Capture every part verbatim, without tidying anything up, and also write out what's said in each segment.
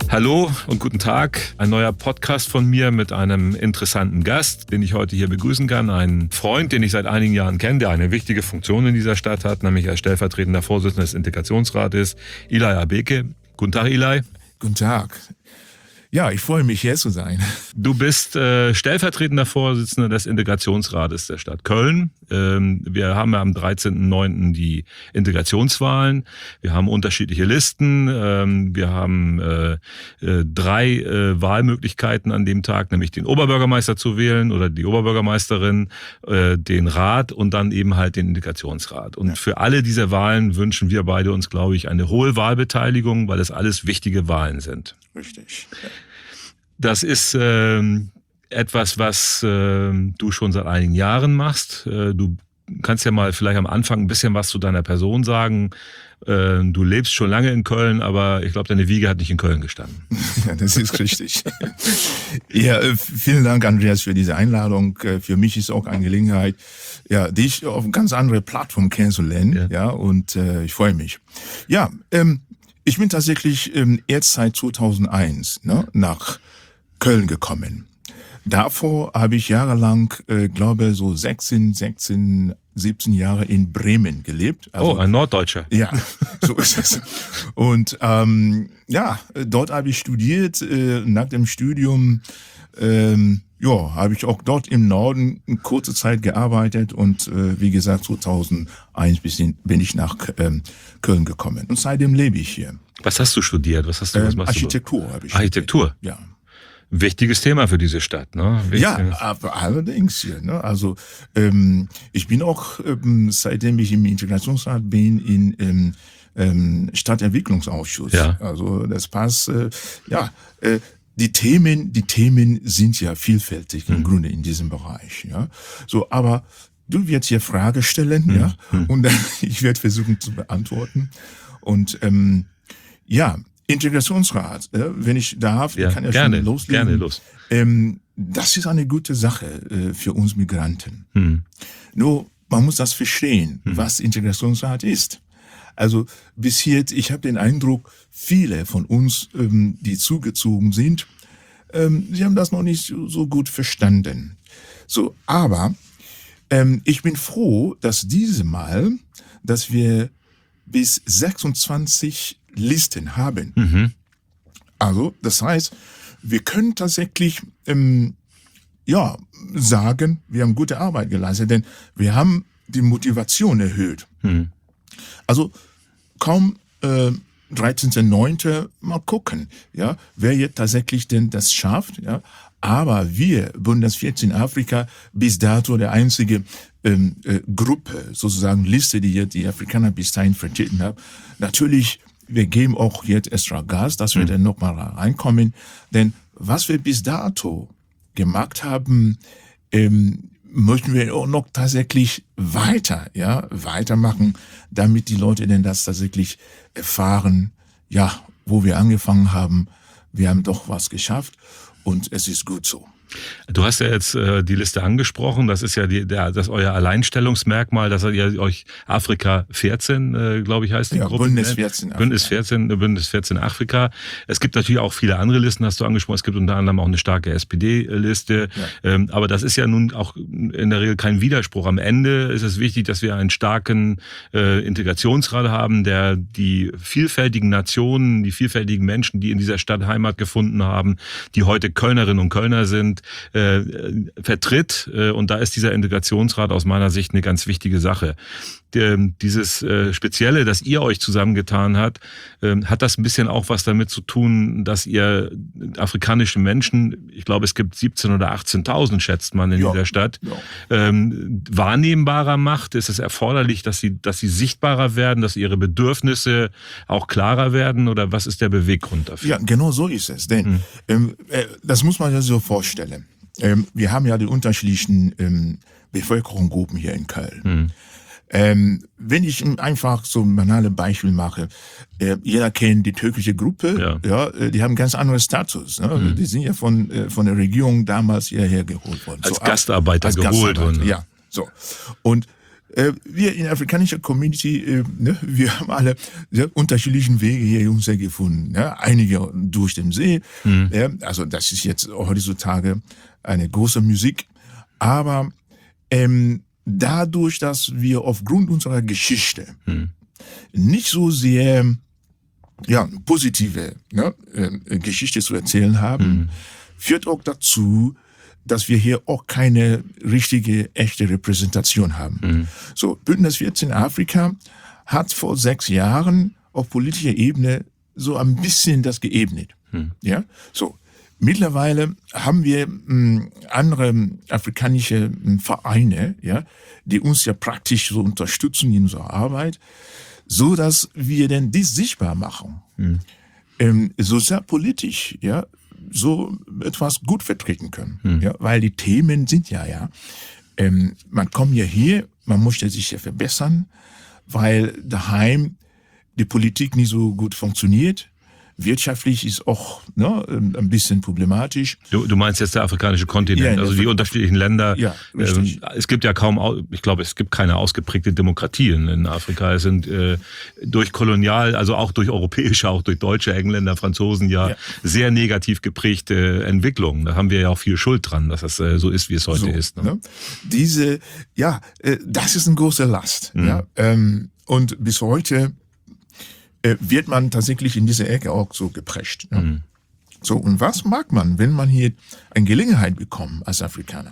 Hallo und guten Tag. Ein neuer Podcast von mir mit einem interessanten Gast, den ich heute hier begrüßen kann. Ein Freund, den ich seit einigen Jahren kenne, der eine wichtige Funktion in dieser Stadt hat, nämlich als stellvertretender Vorsitzender des Integrationsrates, Eli Abeke. Guten Tag, Eli. Guten Tag. Ja, ich freue mich, hier zu sein. Du bist äh, stellvertretender Vorsitzender des Integrationsrates der Stadt Köln. Ähm, wir haben ja am dreizehnten neunten die Integrationswahlen. Wir haben unterschiedliche Listen. Ähm, wir haben äh, äh, drei äh, Wahlmöglichkeiten an dem Tag, nämlich den Oberbürgermeister zu wählen oder die Oberbürgermeisterin, äh, den Rat und dann eben halt den Integrationsrat. Und ja. für alle diese Wahlen wünschen wir beide uns, glaube ich, eine hohe Wahlbeteiligung, weil es alles wichtige Wahlen sind. Richtig. Ja. Das ist äh, etwas, was äh, du schon seit einigen Jahren machst. Äh, du kannst ja mal vielleicht am Anfang ein bisschen was zu deiner Person sagen. Äh, du lebst schon lange in Köln, aber ich glaube, deine Wiege hat nicht in Köln gestanden. Ja, das ist richtig. Ja, vielen Dank, Andreas, für diese Einladung. Für mich ist auch eine Gelegenheit, ja, dich auf eine ganz andere Plattform kennenzulernen. Ja, ja und äh, ich freue mich. Ja, ähm, ich bin tatsächlich ähm, erst seit zweitausendeins ne, nach Köln gekommen. Davor habe ich jahrelang, äh, glaube so sechzehn, sechzehn, siebzehn Jahre in Bremen gelebt. Also, oh, ein Norddeutscher. Ja, so ist es. Und ähm, ja, dort habe ich studiert. Äh, nach dem Studium ähm, ja, habe ich auch dort im Norden eine kurze Zeit gearbeitet und äh, wie gesagt zweitausendeins bisschen bin ich nach ähm, Köln gekommen. Und seitdem lebe ich hier. Was hast du studiert? Was hast du? Was ähm, machst Architektur du? habe ich. Architektur. Studiert. Ja. Wichtiges Thema für diese Stadt, ne? Wichtig. Ja, aber allerdings hier. Ne? Also ähm, ich bin auch, ähm, seitdem ich im Integrationsrat bin, in ähm, ähm, Stadtentwicklungsausschuss. Ja. Also das passt. Äh, ja, äh, die Themen, die Themen sind ja vielfältig im mhm. Grunde in diesem Bereich. Ja, so, aber du wirst hier Fragen stellen, mhm. ja, und dann, ich werde versuchen zu beantworten. Und ähm, ja. Integrationsrat, äh, wenn ich darf, ja, ich kann ja gerne, schon loslegen. Gerne los. Ähm, das ist eine gute Sache äh, für uns Migranten. Hm. Nur, man muss das verstehen, hm. was Integrationsrat ist. Also bis hier, ich habe den Eindruck, viele von uns, ähm, die zugezogen sind, ähm, sie haben das noch nicht so, so gut verstanden. So, aber ähm, ich bin froh, dass diese Mal, dass wir bis sechsundzwanzig Listen haben. Mhm. Also, das heißt, wir können tatsächlich ähm, ja sagen, wir haben gute Arbeit geleistet, denn wir haben die Motivation erhöht. Mhm. Also kaum äh, dreizehnten neunten mal gucken, ja, wer jetzt tatsächlich denn das schafft, ja. Aber wir, Bundes vierzehn Afrika, bis dato der einzige ähm, äh, Gruppe, sozusagen Liste, die jetzt die Afrikaner bis dahin vertreten haben. Natürlich, wir geben auch jetzt extra Gas, dass wir mhm. dann nochmal reinkommen. Denn was wir bis dato gemacht haben, ähm, möchten wir auch noch tatsächlich weiter, ja, weitermachen, damit die Leute denn das tatsächlich erfahren, ja, wo wir angefangen haben, wir haben doch was geschafft und es ist gut so. Du hast ja jetzt äh, die Liste angesprochen. Das ist ja die, der, das euer Alleinstellungsmerkmal, dass ihr euch Afrika vierzehn, äh, glaube ich, heißt die ja, Gruppe. Bündnis vierzehn. Bündnis vierzehn, Bündnis vierzehn Afrika. Es gibt natürlich auch viele andere Listen, hast du angesprochen. Es gibt unter anderem auch eine starke S P D-Liste. Ja. Ähm, aber das ist ja nun auch in der Regel kein Widerspruch. Am Ende ist es wichtig, dass wir einen starken äh, Integrationsrat haben, der die vielfältigen Nationen, die vielfältigen Menschen, die in dieser Stadt Heimat gefunden haben, die heute Kölnerinnen und Kölner sind, Äh, vertritt. Äh, und da ist dieser Integrationsrat aus meiner Sicht eine ganz wichtige Sache. Ähm, dieses äh, Spezielle, das ihr euch zusammengetan habt, ähm, hat das ein bisschen auch was damit zu tun, dass ihr afrikanische Menschen, ich glaube es gibt siebzehntausend oder achtzehntausend, schätzt man in ja, dieser Stadt, ja. ähm, wahrnehmbarer macht? Ist es erforderlich, dass sie, dass sie sichtbarer werden, dass ihre Bedürfnisse auch klarer werden? Oder was ist der Beweggrund dafür? Ja, genau so ist es. Denn hm. ähm, äh, das muss man sich so vorstellen. Ähm, wir haben ja die unterschiedlichen ähm, Bevölkerungsgruppen hier in Köln. Hm. Ähm, wenn ich einfach so ein banales Beispiel mache, äh, jeder kennt die türkische Gruppe, ja, ja die haben ganz anderen Status. Ne? Mhm. Die sind ja von äh, von der Regierung damals hierher geholt worden. Als so, Gastarbeiter als geholt Gastarbeiter, worden. Ja, so. Und äh, wir in der afrikanischen Community, äh, ne, wir haben alle sehr unterschiedlichen Wege hier uns gefunden. Ne? Einige durch den See, mhm. ja, also das ist jetzt heutzutage eine große Musik, aber ähm, dadurch, dass wir aufgrund unserer Geschichte mhm. nicht so sehr ja, positive ne, äh, Geschichte zu erzählen haben, mhm. führt auch dazu, dass wir hier auch keine richtige, echte Repräsentation haben. Mhm. So, Bündnis vierzehn Afrika hat vor sechs Jahren auf politischer Ebene so ein bisschen das geebnet. Mhm. Ja, so. Mittlerweile haben wir mh, andere afrikanische mh, Vereine, ja, die uns ja praktisch so unterstützen in unserer Arbeit, so dass wir denn dies sichtbar machen. Mhm. Ähm, sozialpolitisch, ja, so etwas gut vertreten können. Mhm. Ja, weil die Themen sind ja, ja, ähm, man kommt ja hier, man möchte sich ja verbessern, weil daheim die Politik nicht so gut funktioniert. Wirtschaftlich ist auch ne, ein bisschen problematisch. Du, du meinst jetzt der afrikanische Kontinent, ja, also die unterschiedlichen Länder. Ja, richtig. Äh, es gibt ja kaum, ich glaube, es gibt keine ausgeprägte Demokratien in Afrika. Es sind äh, durch kolonial, also auch durch europäische, auch durch deutsche, Engländer, Franzosen ja, ja. sehr negativ geprägte Entwicklungen. Da haben wir ja auch viel Schuld dran, dass das äh, so ist, wie es heute so, ist. Ne? Ne? Diese, ja, äh, das ist eine große Last. Mhm. Ja, ähm, und bis heute wird man tatsächlich in dieser Ecke auch so geprescht. Ne? Mhm. So, und was mag man, wenn man hier eine Gelegenheit bekommt als Afrikaner?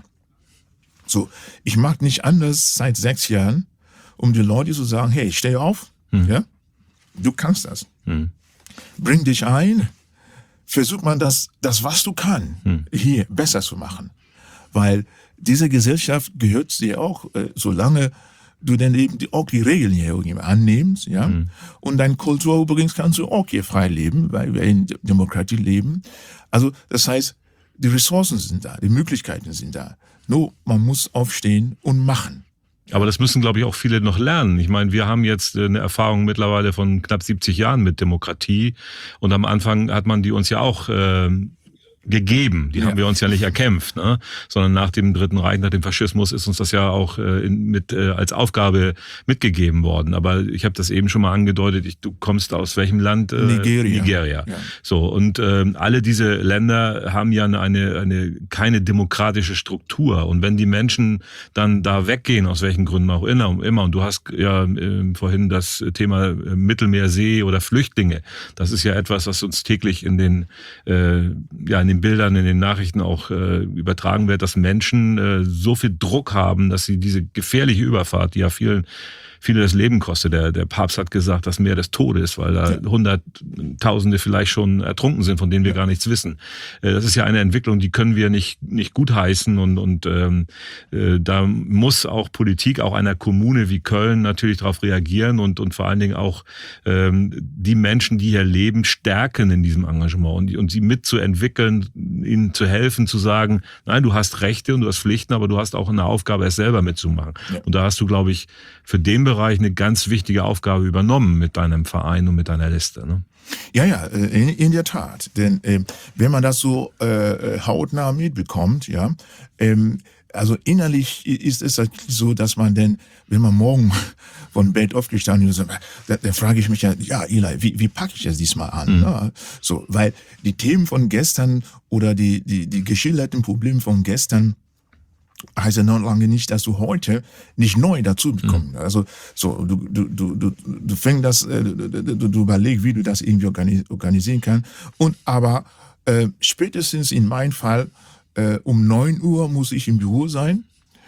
So, ich mag nicht anders seit sechs Jahren, um die Leute zu sagen, hey, steh auf, mhm. ja, du kannst das. Mhm. Bring dich ein, versuch mal das, das was du kannst, mhm. hier besser zu machen. Weil diese Gesellschaft gehört dir auch, äh, solange du dann eben die, auch die Regeln hier irgendwie annimmst, ja. Mhm. Und deine Kultur übrigens kannst du auch hier frei leben, weil wir in Demokratie leben. Also, das heißt, die Ressourcen sind da, die Möglichkeiten sind da. Nur, man muss aufstehen und machen. Aber das müssen, glaube ich, auch viele noch lernen. Ich meine, wir haben jetzt eine Erfahrung mittlerweile von knapp siebzig Jahren mit Demokratie. Und am Anfang hat man die uns ja auch äh, gegeben. Die ja. haben wir uns ja nicht erkämpft, ne? Sondern nach dem Dritten Reich, nach dem Faschismus ist uns das ja auch äh, in, mit äh, als Aufgabe mitgegeben worden. Aber ich habe das eben schon mal angedeutet. Ich, du kommst aus welchem Land? Äh, Nigeria. Nigeria. Ja. So, und äh, alle diese Länder haben ja eine, eine keine demokratische Struktur. Und wenn die Menschen dann da weggehen, aus welchen Gründen auch immer, immer und du hast ja äh, vorhin das Thema Mittelmeersee oder Flüchtlinge. Das ist ja etwas, was uns täglich in den äh, ja in den Bildern, in den Nachrichten auch äh, übertragen wird, dass Menschen äh, so viel Druck haben, dass sie diese gefährliche Überfahrt, die ja vielen viele das Leben kostet. Der, der Papst hat gesagt, das Meer des Todes, weil da ja. Hunderttausende vielleicht schon ertrunken sind, von denen wir ja. gar nichts wissen. Äh, das ist ja eine Entwicklung, die können wir nicht nicht gutheißen und und ähm, äh, da muss auch Politik, auch einer Kommune wie Köln natürlich darauf reagieren und und vor allen Dingen auch ähm, die Menschen, die hier leben, stärken in diesem Engagement und, und sie mitzuentwickeln, ihnen zu helfen, zu sagen, nein, du hast Rechte und du hast Pflichten, aber du hast auch eine Aufgabe, es selber mitzumachen. Ja. Und da hast du, glaube ich, für den Bereich eine ganz wichtige Aufgabe übernommen mit deinem Verein und mit deiner Liste, ne? Ja, ja, in, in der Tat. Denn äh, wenn man das so äh, hautnah mitbekommt, ja, ähm, also innerlich ist es so, dass man denn, wenn man morgen von Bett aufgestanden ist, dann, dann frage ich mich ja, ja, Eli, wie, wie packe ich das diesmal an? Mhm. Ja, so, weil die Themen von gestern oder die, die, die geschilderten Probleme von gestern heißt ja noch lange nicht, dass du heute nicht neu dazu bekommst. Mhm. Also so du du du du du fängst das, äh, du, du, du überlegst, wie du das irgendwie organis- organisieren kannst. Und aber äh, spätestens in meinem Fall äh, um neun Uhr muss ich im Büro sein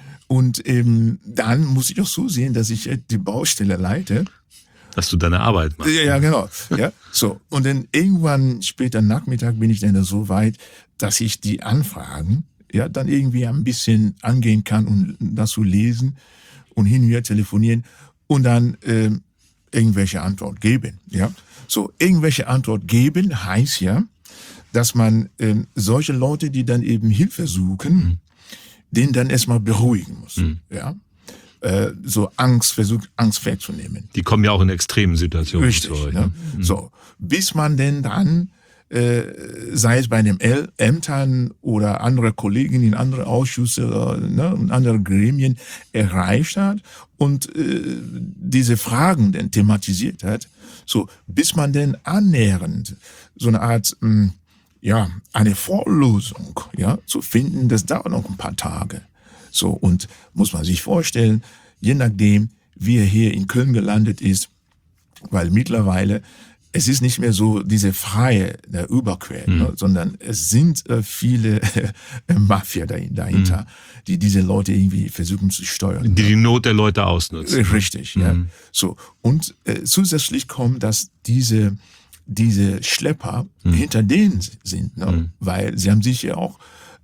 und eben dann muss ich auch zusehen, dass ich äh, die Baustelle leite. Dass du deine Arbeit machst. Ja, ja, genau. Ja, so und dann irgendwann später Nachmittag bin ich dann so weit, dass ich die Anfragen ja, dann irgendwie ein bisschen angehen kann und dazu lesen und hin und her telefonieren und dann äh, irgendwelche Antwort geben. Ja, so irgendwelche Antwort geben heißt ja, dass man äh, solche Leute, die dann eben Hilfe suchen, mhm. denen dann erstmal beruhigen muss. Mhm. Ja, äh, so Angst versucht, Angst wegzunehmen. Die kommen ja auch in extremen Situationen Richtig, zu euch. Ne? Mhm. So bis man denn dann äh, sei es bei den Ämtern oder andere Kollegen in andere Ausschüsse oder ne, in andere Gremien erreicht hat und äh, diese Fragen dann thematisiert hat, so bis man denn annähernd so eine Art mh, ja eine Vorlosung ja zu finden, das dauert noch ein paar Tage. So, und muss man sich vorstellen, je nachdem, wie er hier in Köln gelandet ist, weil mittlerweile es ist nicht mehr so diese freie der Überquellen, mhm. ne, sondern es sind äh, viele äh, Mafia dahinter, mhm. die diese Leute irgendwie versuchen zu steuern. Die die Not der Leute ausnutzen. Richtig, mhm. ja. So, und äh, zusätzlich kommt, dass diese diese Schlepper mhm. hinter denen sind, ne, mhm. weil sie haben sich ja auch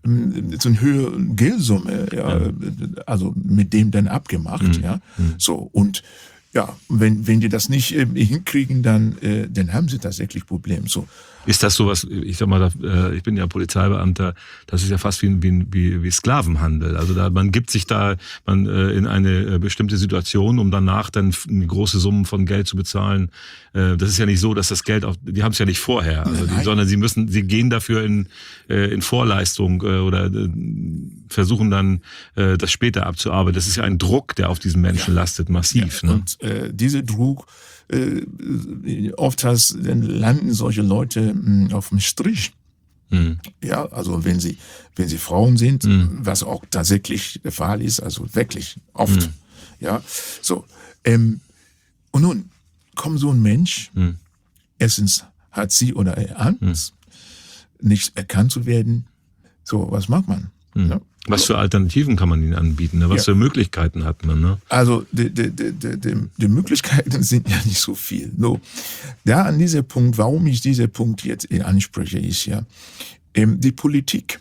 so eine höhere Geldsumme, ja, ja, also mit dem dann abgemacht, mhm. ja, mhm. so, und ja, wenn wenn die das nicht äh, hinkriegen, dann äh, dann haben sie tatsächlich Probleme. So. Ist das sowas, ich sag mal, da, ich bin ja Polizeibeamter, das ist ja fast wie, wie, wie, wie Sklavenhandel. Also da, man gibt sich da man äh, in eine bestimmte Situation, um danach dann eine große Summe von Geld zu bezahlen. Äh, das ist ja nicht so, dass das Geld auch, die haben es ja nicht vorher, also die, sondern sie müssen, sie gehen dafür in, äh, in Vorleistung äh, oder äh, versuchen dann äh, das später abzuarbeiten. Das ist ja ein Druck, der auf diesen Menschen ja. lastet, massiv. Ja, ne? Und äh, diese Druck, äh, oft has, dann landen solche Leute mh, auf dem Strich. Mhm. Ja, also wenn sie wenn sie Frauen sind, mhm. was auch tatsächlich der Fall ist, also wirklich oft. Mhm. Ja, so. Ähm, und nun kommt so ein Mensch, mhm. erstens hat sie oder er Angst, mhm. nicht erkannt zu werden. So, was macht man? Mhm. Ja? Was für Alternativen kann man ihnen anbieten? Ne? Was ja. für Möglichkeiten hat man? Ne? Also die, die, die, die, die Möglichkeiten sind ja nicht so viel. No. Da an dieser Punkt, warum ich diesen Punkt jetzt anspreche, ist ja ähm, die Politik.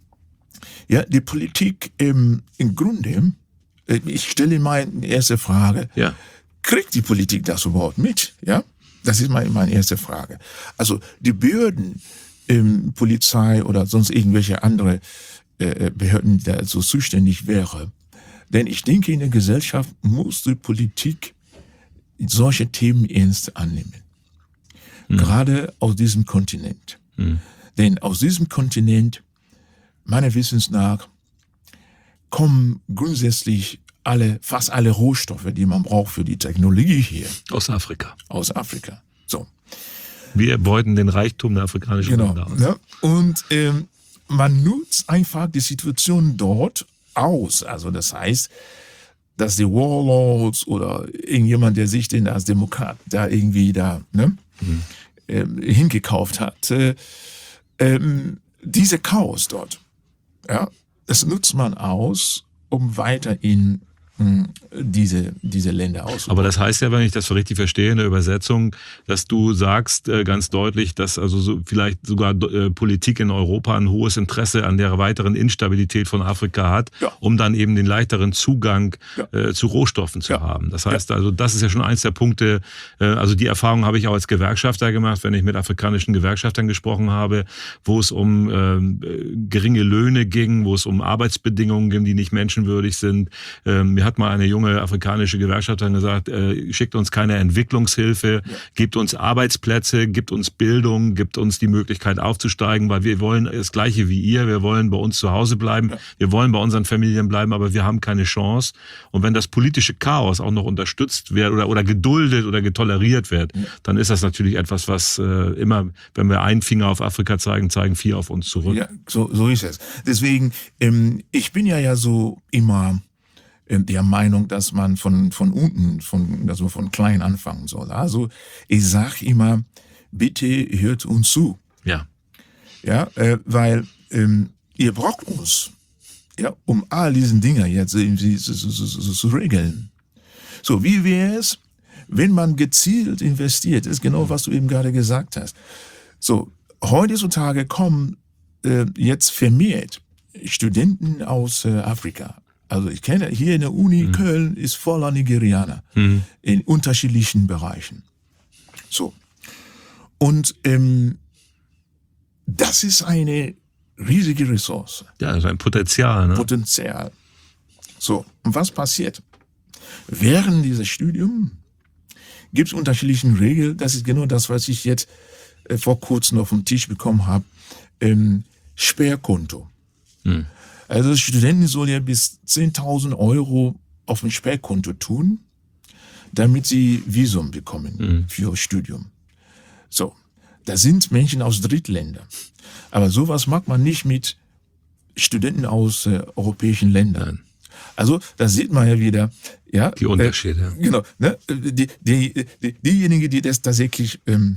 Ja, die Politik ähm, im Grunde, äh, ich stelle meine erste Frage, ja. kriegt die Politik das überhaupt mit? Ja, das ist meine, meine erste Frage. Also die Behörden, ähm, Polizei oder sonst irgendwelche andere Behörden, die da so zuständig wäre. Denn ich denke, in der Gesellschaft muss die Politik solche Themen ernst annehmen. Mhm. Gerade aus diesem Kontinent. Mhm. Denn aus diesem Kontinent, meiner Wissens nach, kommen grundsätzlich alle, fast alle Rohstoffe, die man braucht für die Technologie hier. Aus Afrika. Aus Afrika. So. Wir beuten den Reichtum der afrikanischen genau. Länder aus. Ja. Und ähm, man nutzt einfach die Situation dort aus. Also das heißt, dass die Warlords oder irgendjemand, der sich denn als Demokrat da irgendwie da ne, mhm. ähm, hingekauft hat, äh, ähm, diese Chaos dort, ja, das nutzt man aus, um weiter in diese diese Länder aus. Aber das heißt ja, wenn ich das so richtig verstehe in der Übersetzung, dass du sagst äh, ganz deutlich, dass also so vielleicht sogar äh, Politik in Europa ein hohes Interesse an der weiteren Instabilität von Afrika hat, ja. um dann eben den leichteren Zugang ja. äh, zu Rohstoffen zu ja. haben. Das heißt ja. also, das ist ja schon eins der Punkte, äh, also die Erfahrung habe ich auch als Gewerkschafter gemacht, wenn ich mit afrikanischen Gewerkschaftern gesprochen habe, wo es um äh, geringe Löhne ging, wo es um Arbeitsbedingungen ging, die nicht menschenwürdig sind. Äh, mir hat mal eine junge afrikanische Gewerkschafterin gesagt, äh, schickt uns keine Entwicklungshilfe, ja. gebt uns Arbeitsplätze, gibt uns Bildung, gibt uns die Möglichkeit aufzusteigen, weil wir wollen das Gleiche wie ihr, wir wollen bei uns zu Hause bleiben, ja. wir wollen bei unseren Familien bleiben, aber wir haben keine Chance. Und wenn das politische Chaos auch noch unterstützt wird oder, oder geduldet oder getoleriert wird, ja. dann ist das natürlich etwas, was äh, immer, wenn wir einen Finger auf Afrika zeigen, zeigen vier auf uns zurück. Ja, so, so ist es. Deswegen, ähm, ich bin ja ja so immer der Meinung, dass man von von unten, von also von klein anfangen soll. Also ich sag immer, bitte hört uns zu. Ja. Ja, äh, weil ähm, ihr braucht uns, ja, um all diesen Dinge jetzt irgendwie zu, zu, zu, zu regeln. So, wie wäre es, wenn man gezielt investiert? Das ist genau, was du eben gerade gesagt hast. So, heutzutage kommen äh, jetzt vermehrt Studenten aus äh, Afrika. Also ich kenne hier in der Uni mhm. Köln ist voller Nigerianer mhm. in unterschiedlichen Bereichen. So. Und ähm, das ist eine riesige Ressource. Ja, also ein Potenzial. Ne? Potenzial. So, und was passiert? Während dieses Studiums gibt es unterschiedliche Regeln. Das ist genau das, was ich jetzt äh, vor kurzem auf den Tisch bekommen habe, ähm, Sperrkonto. Hm. Also Studenten sollen ja bis zehntausend Euro auf ein Sperrkonto tun, damit sie Visum bekommen hm. für Studium. So, da sind Menschen aus Drittländern. Aber sowas macht man nicht mit Studenten aus äh, europäischen Ländern. Nein. Also da sieht man ja wieder, ja, die Unterschiede. Äh, genau, ne, die, die, die, diejenigen, die das tatsächlich ähm,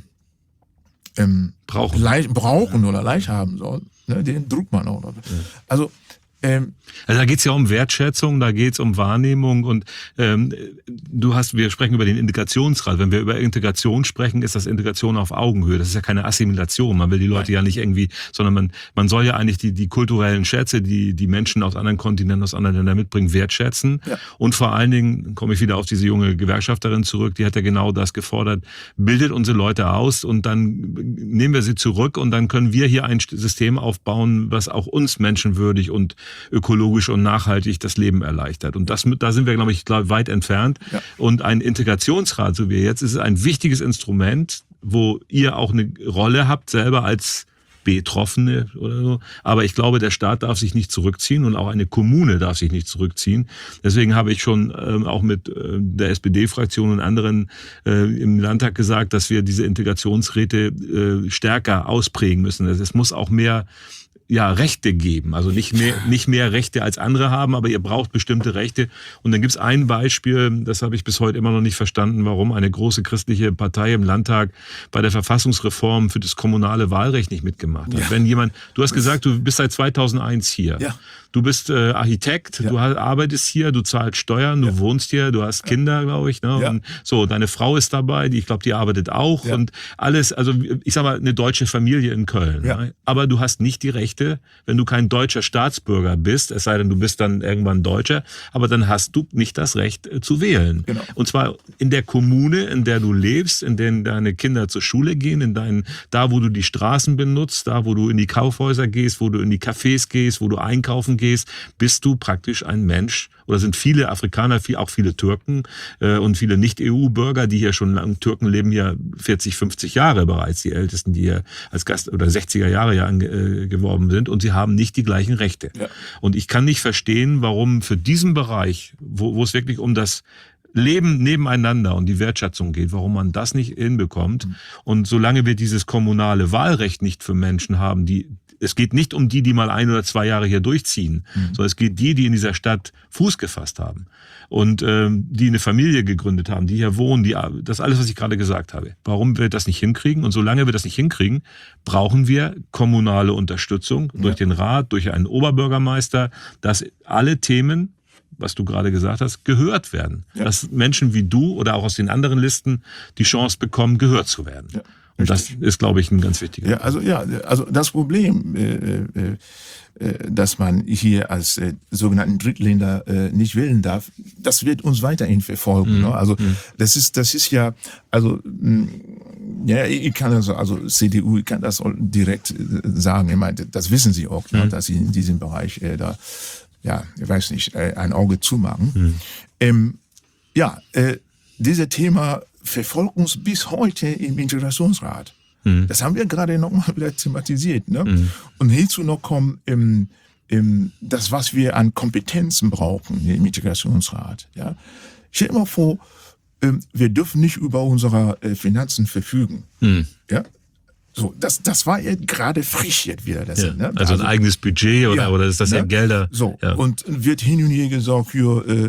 ähm, brauchen, leicht, brauchen ja. oder leicht haben sollen, ne, den druckt man auch noch. Ja. Also Ähm, also da geht's ja um Wertschätzung, da geht's um Wahrnehmung und ähm, du hast, wir sprechen über den Integrationsgrad. Wenn wir über Integration sprechen, ist das Integration auf Augenhöhe. Das ist ja keine Assimilation. Man will die Leute ja nicht irgendwie, sondern man man soll ja eigentlich die die kulturellen Schätze, die die Menschen aus anderen Kontinenten, aus anderen Ländern mitbringen, wertschätzen. Ja. Und vor allen Dingen komme ich wieder auf diese junge Gewerkschafterin zurück. Die hat ja genau das gefordert: Bildet unsere Leute aus und dann nehmen wir sie zurück und dann können wir hier ein System aufbauen, was auch uns menschenwürdig und ökologisch und nachhaltig das Leben erleichtert. Und das, da sind wir, glaube ich, weit entfernt. Ja. Und ein Integrationsrat, so wie jetzt, ist ein wichtiges Instrument, wo ihr auch eine Rolle habt, selber als Betroffene oder so. Aber ich glaube, der Staat darf sich nicht zurückziehen und auch eine Kommune darf sich nicht zurückziehen. Deswegen habe ich schon ähm, auch mit äh, der S P D-Fraktion und anderen äh, im Landtag gesagt, dass wir diese Integrationsräte äh, stärker ausprägen müssen. Es muss auch mehr ja, Rechte geben. Also nicht mehr, nicht mehr Rechte als andere haben, aber ihr braucht bestimmte Rechte. Und dann gibt's ein Beispiel, das habe ich bis heute immer noch nicht verstanden, warum eine große christliche Partei im Landtag bei der Verfassungsreform für das kommunale Wahlrecht nicht mitgemacht hat. Ja. Wenn jemand, du hast gesagt, du bist seit zweitausendeins hier. Ja. Du bist äh, Architekt, ja. du arbeitest hier, du zahlst Steuern, du ja. wohnst hier, du hast Kinder, glaube ich. Ne? Ja. Und so, deine Frau ist dabei, die, ich glaube, die arbeitet auch. Ja. Und alles, also ich sag mal, eine deutsche Familie in Köln. Ja. Ne? Aber du hast nicht die Rechte, wenn du kein deutscher Staatsbürger bist, es sei denn, du bist dann irgendwann Deutscher, aber dann hast du nicht das Recht äh, zu wählen. Genau. Und zwar in der Kommune, in der du lebst, in der deine Kinder zur Schule gehen, in deinen, da, wo du die Straßen benutzt, da, wo du in die Kaufhäuser gehst, wo du in die Cafés gehst, wo du einkaufen gehst, gehst, bist du praktisch ein Mensch, oder sind viele Afrikaner, auch viele Türken äh, und viele Nicht-E U-Bürger, die hier schon lang, Türken leben ja vierzig, fünfzig Jahre bereits, die Ältesten, die hier als Gast oder sechziger Jahre ja äh, geworben sind, und sie haben nicht die gleichen Rechte. Ja. Und ich kann nicht verstehen, warum für diesen Bereich, wo, wo es wirklich um das Leben nebeneinander und die Wertschätzung geht, warum man das nicht hinbekommt. Mhm. Und solange wir dieses kommunale Wahlrecht nicht für Menschen haben, die es geht nicht um die, die mal ein oder zwei Jahre hier durchziehen, mhm. sondern es geht die, die in dieser Stadt Fuß gefasst haben und ähm, die eine Familie gegründet haben, die hier wohnen, die, das alles, was ich gerade gesagt habe. Warum wir das nicht hinkriegen? Und solange wir das nicht hinkriegen, brauchen wir kommunale Unterstützung ja. durch den Rat, durch einen Oberbürgermeister, dass alle Themen, was du gerade gesagt hast, gehört werden. Ja. Dass Menschen wie du oder auch aus den anderen Listen die Chance bekommen, gehört zu werden. Ja. Und das ist, glaube ich, ein ganz wichtiger ja, also ja, also das Problem, äh, äh, dass man hier als äh, sogenannten Drittländer äh, nicht wählen darf, das wird uns weiterhin verfolgen. Mhm. Ne? Also mhm. das ist, das ist ja, also mh, ja, ich kann das, also C D U, ich kann das direkt äh, sagen. Ich meine, das wissen Sie auch, mhm. ne, dass Sie in diesem Bereich äh, da, ja, ich weiß nicht, äh, ein Auge zumachen. Mhm. Ähm, ja, äh, dieses Thema verfolgt uns bis heute im Integrationsrat. Mhm. Das haben wir gerade nochmal wieder thematisiert. Ne? Mhm. Und hierzu noch kommen ähm, ähm, das, was wir an Kompetenzen brauchen im Integrationsrat. Ja? Stell dir mal vor, ähm, wir dürfen nicht über unsere äh, Finanzen verfügen. Mhm. Ja? So, das, das war ja gerade frisch jetzt wieder. Das, ja, ne? Also ein also, eigenes Budget oder, ja, oder ist das ne? ja Gelder? So, ja. Und wird hin und her gesagt, hier, äh,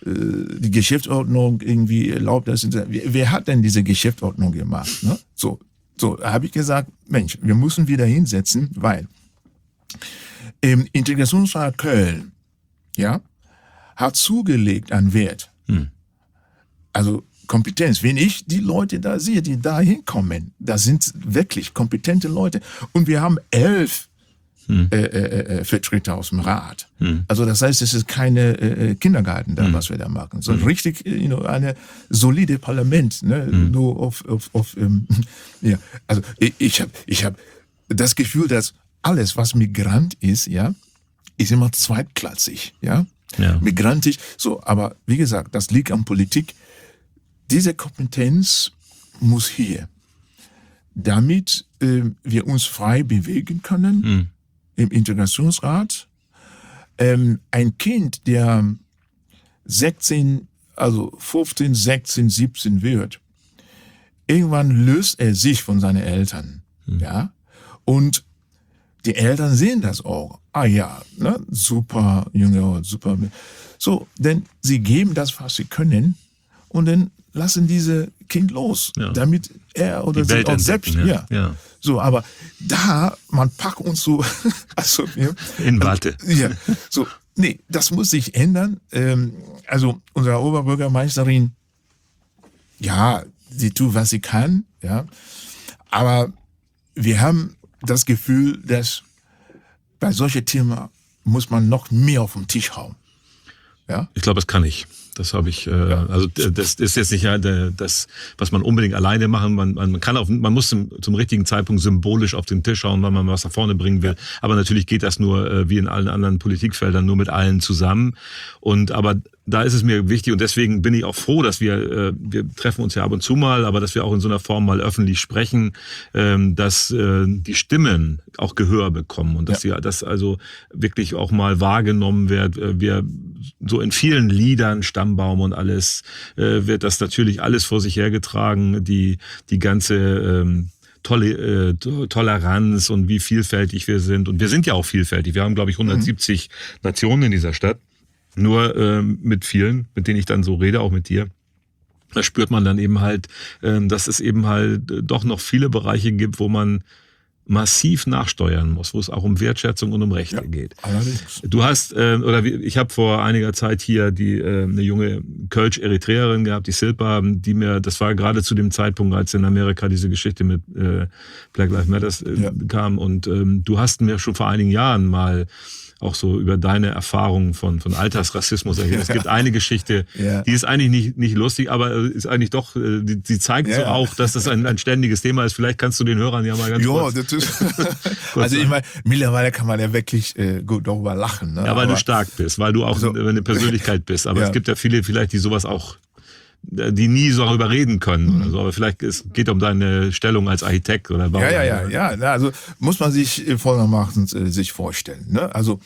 die Geschäftsordnung irgendwie erlaubt das. Wer hat denn diese Geschäftsordnung gemacht? Ne? So, so habe ich gesagt, Mensch, wir müssen wieder hinsetzen, weil im Integrationsrat Köln, ja, hat zugelegt an Wert. Hm. Also Kompetenz. Wenn ich die Leute da sehe, die da hinkommen, da sind wirklich kompetente Leute. Und wir haben elf Hm. Äh, äh, Vertreter aus dem Rat. Hm. Also das heißt, es ist keine äh, Kindergarten da, hm. was wir da machen, sondern hm. richtig, you know, eine solide Parlament, ne, hm. nur auf, auf, auf ähm, ja, also ich, ich habe, ich habe das Gefühl, dass alles, was Migrant ist, ja, ist immer zweitklassig, ja, ja. Migrantisch, so, aber wie gesagt, das liegt an Politik. Diese Kompetenz muss hier. damit äh, wir uns frei bewegen können mhm. im Integrationsrat. Ähm, ein Kind, der sechzehn, also fünfzehn, sechzehn, siebzehn wird, irgendwann löst er sich von seinen Eltern, mhm. ja, und die Eltern sehen das auch. Ah ja, ne, super Junge, super. So, denn sie geben das, was sie können, und dann lassen diese Kind los, ja. damit er oder sie auch selbst, ja. Ja. ja. So, aber da, man packt uns so, also, ja, in Watte. Ja, so, nee, das muss sich ändern. Ähm, also, unsere Oberbürgermeisterin, ja, sie tut, was sie kann, ja, aber wir haben das Gefühl, dass bei solchen Themen muss man noch mehr auf den Tisch hauen. Ja? Ich glaube, das kann ich. Das habe ich, äh, ja. also das ist jetzt nicht ja das, was man unbedingt alleine machen. Man, man kann auch, man muss zum, zum richtigen Zeitpunkt symbolisch auf den Tisch schauen, wenn man was nach vorne bringen will. Aber natürlich geht das nur, äh, wie in allen anderen Politikfeldern, nur mit allen zusammen. Und aber da ist es mir wichtig, und deswegen bin ich auch froh, dass wir, äh, wir treffen uns ja ab und zu mal, aber dass wir auch in so einer Form mal öffentlich sprechen, ähm, dass äh, die Stimmen auch Gehör bekommen und dass ja. sie, dass also wirklich auch mal wahrgenommen wird. Wir so in vielen Liedern, Stammbaum und alles, äh, wird das natürlich alles vor sich hergetragen, die die ganze ähm, Tolle, äh, Toleranz und wie vielfältig wir sind. Und wir sind ja auch vielfältig. Wir haben, glaube ich, hundertsiebzig mhm. Nationen in dieser Stadt. Nur äh, mit vielen, mit denen ich dann so rede, auch mit dir, da spürt man dann eben halt, äh, dass es eben halt doch noch viele Bereiche gibt, wo man massiv nachsteuern muss, wo es auch um Wertschätzung und um Rechte ja, geht. Allerdings. Du hast, äh, oder ich habe vor einiger Zeit hier die äh, eine junge Kölsch-Eritreerin gehabt, die Silpa, die mir, das war gerade zu dem Zeitpunkt, als in Amerika diese Geschichte mit äh, Black Lives Matter äh, ja. kam, und ähm, du hast mir schon vor einigen Jahren mal auch so über deine Erfahrungen von, von Alltagsrassismus ergeben. Es gibt eine Geschichte, ja. die ist eigentlich nicht, nicht lustig, aber ist eigentlich doch, die, die zeigt ja. so auch, dass das ein, ein ständiges Thema ist. Vielleicht kannst du den Hörern ja mal ganz jo, kurz... Das ist, kurz also ich meine, mittlerweile kann man ja wirklich äh, gut darüber lachen. Ne? Ja, weil aber, du stark bist, weil du auch so, eine Persönlichkeit bist. Aber ja. es gibt ja viele vielleicht, die sowas auch, die nie so darüber reden können. Mhm. Also, aber vielleicht es geht um deine Stellung als Architekt oder Bauer. Ja, ja, ja, ja. Also muss man sich folgendermaßen äh, sich vorstellen. Ne? Also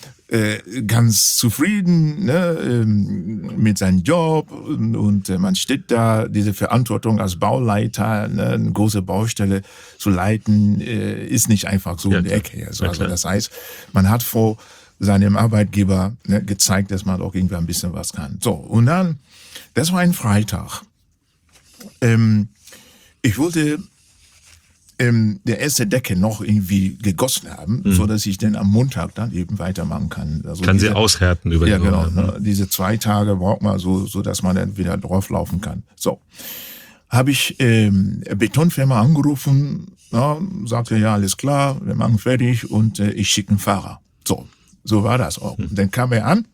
äh, ganz zufrieden, ne, ähm, mit seinem Job, und, und äh, man steht da, diese Verantwortung als Bauleiter, ne, eine große Baustelle zu leiten, äh, ist nicht einfach so ja, in der Ecke. Also, ja, also das heißt, man hat vor seinem Arbeitgeber, ne, gezeigt, dass man auch irgendwie ein bisschen was kann. So, und dann, das war ein Freitag. Ähm, ich wollte ähm, der erste Decke noch irgendwie gegossen haben, mhm. so dass ich dann am Montag dann eben weitermachen kann. Also kann diese, sie aushärten über die Ja, genau. Ne, diese zwei Tage braucht man so, so dass man dann wieder drauflaufen kann. So, habe ich ähm, Betonfirma angerufen, ja, sagte ja, alles klar, wir machen fertig, und äh, ich schicke einen Fahrer. So, so war das auch. Mhm. Und dann kam er an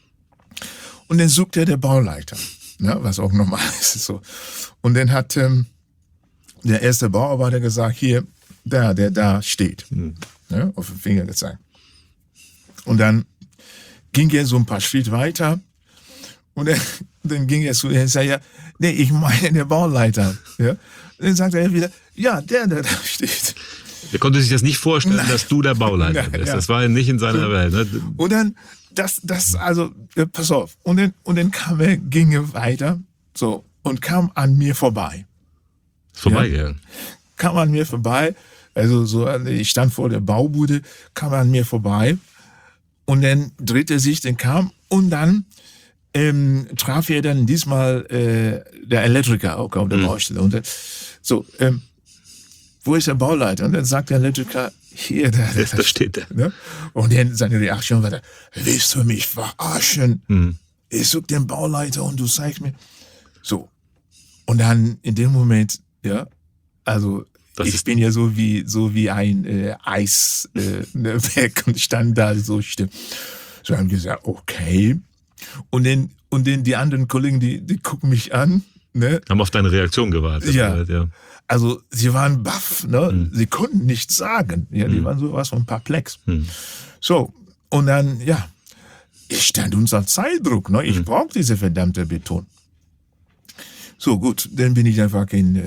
und dann suchte er der Bauleiter. Ja, was auch normal ist. So. Und dann hat ähm, der erste Bauarbeiter gesagt, hier, da, der da steht. Mhm. Ja, auf den Finger gezeigt. Und dann ging er so ein paar Schritte weiter, und dann, dann ging er zu, er sagte, ja, nee, ich meine der Bauleiter. Ja. Und dann sagte er wieder, ja, der, der da steht. Er konnte sich das nicht vorstellen, Nein. dass du der Bauleiter Nein, bist. Ja. Das war ja nicht in seiner so. Welt. Ne? Und dann, das, das, also, äh, pass auf. Und dann, und dann kam er, ging er weiter, so, und kam an mir vorbei. Vorbeigegangen. Ja, kam an mir vorbei. Also, so, ich stand vor der Baubude, kam an mir vorbei. Und dann drehte er sich, dann kam, und dann, ähm, traf er dann diesmal, äh, der Elektriker auch auf der mhm. Baustelle. Und dann, so, ähm, wo ist der Bauleiter? Und dann sagt der Elektriker, hier, da, da, da steht er. Ne? Und dann seine Reaktion war da, willst du mich verarschen? Hm. Ich such den Bauleiter und du zeigst mir. So. Und dann in dem Moment, ja, also das ich bin ja so wie so wie ein äh, Eisberg äh, und stand da so still. So haben gesagt, okay. Und dann und dann die anderen Kollegen, die die gucken mich an, ne? Haben auf deine Reaktion gewartet. Ja. Halt, ja. Also sie waren baff, ne? Hm. Sie konnten nichts sagen. Ja, die hm. waren sowas von perplex. Hm. So, und dann, ja, ich stand unter Zeitdruck, ne? Ich hm. brauche diese verdammte Beton. So, gut, dann bin ich einfach in,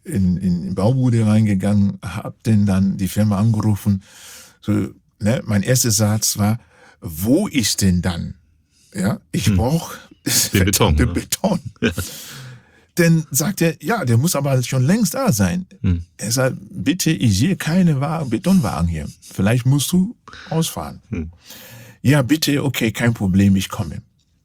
in, in die Baubude reingegangen, habe denn dann die Firma angerufen. So, ne, mein erster Satz war, wo ist denn dann? Ja, ich hm. brauche den Beton. Den Beton. Ja. Dann sagt er, ja, der muss aber schon längst da sein. Hm. Er sagt, bitte, ich sehe keine Wagen, Betonwagen hier. Vielleicht musst du ausfahren. Hm. Ja, bitte, okay, kein Problem, ich komme.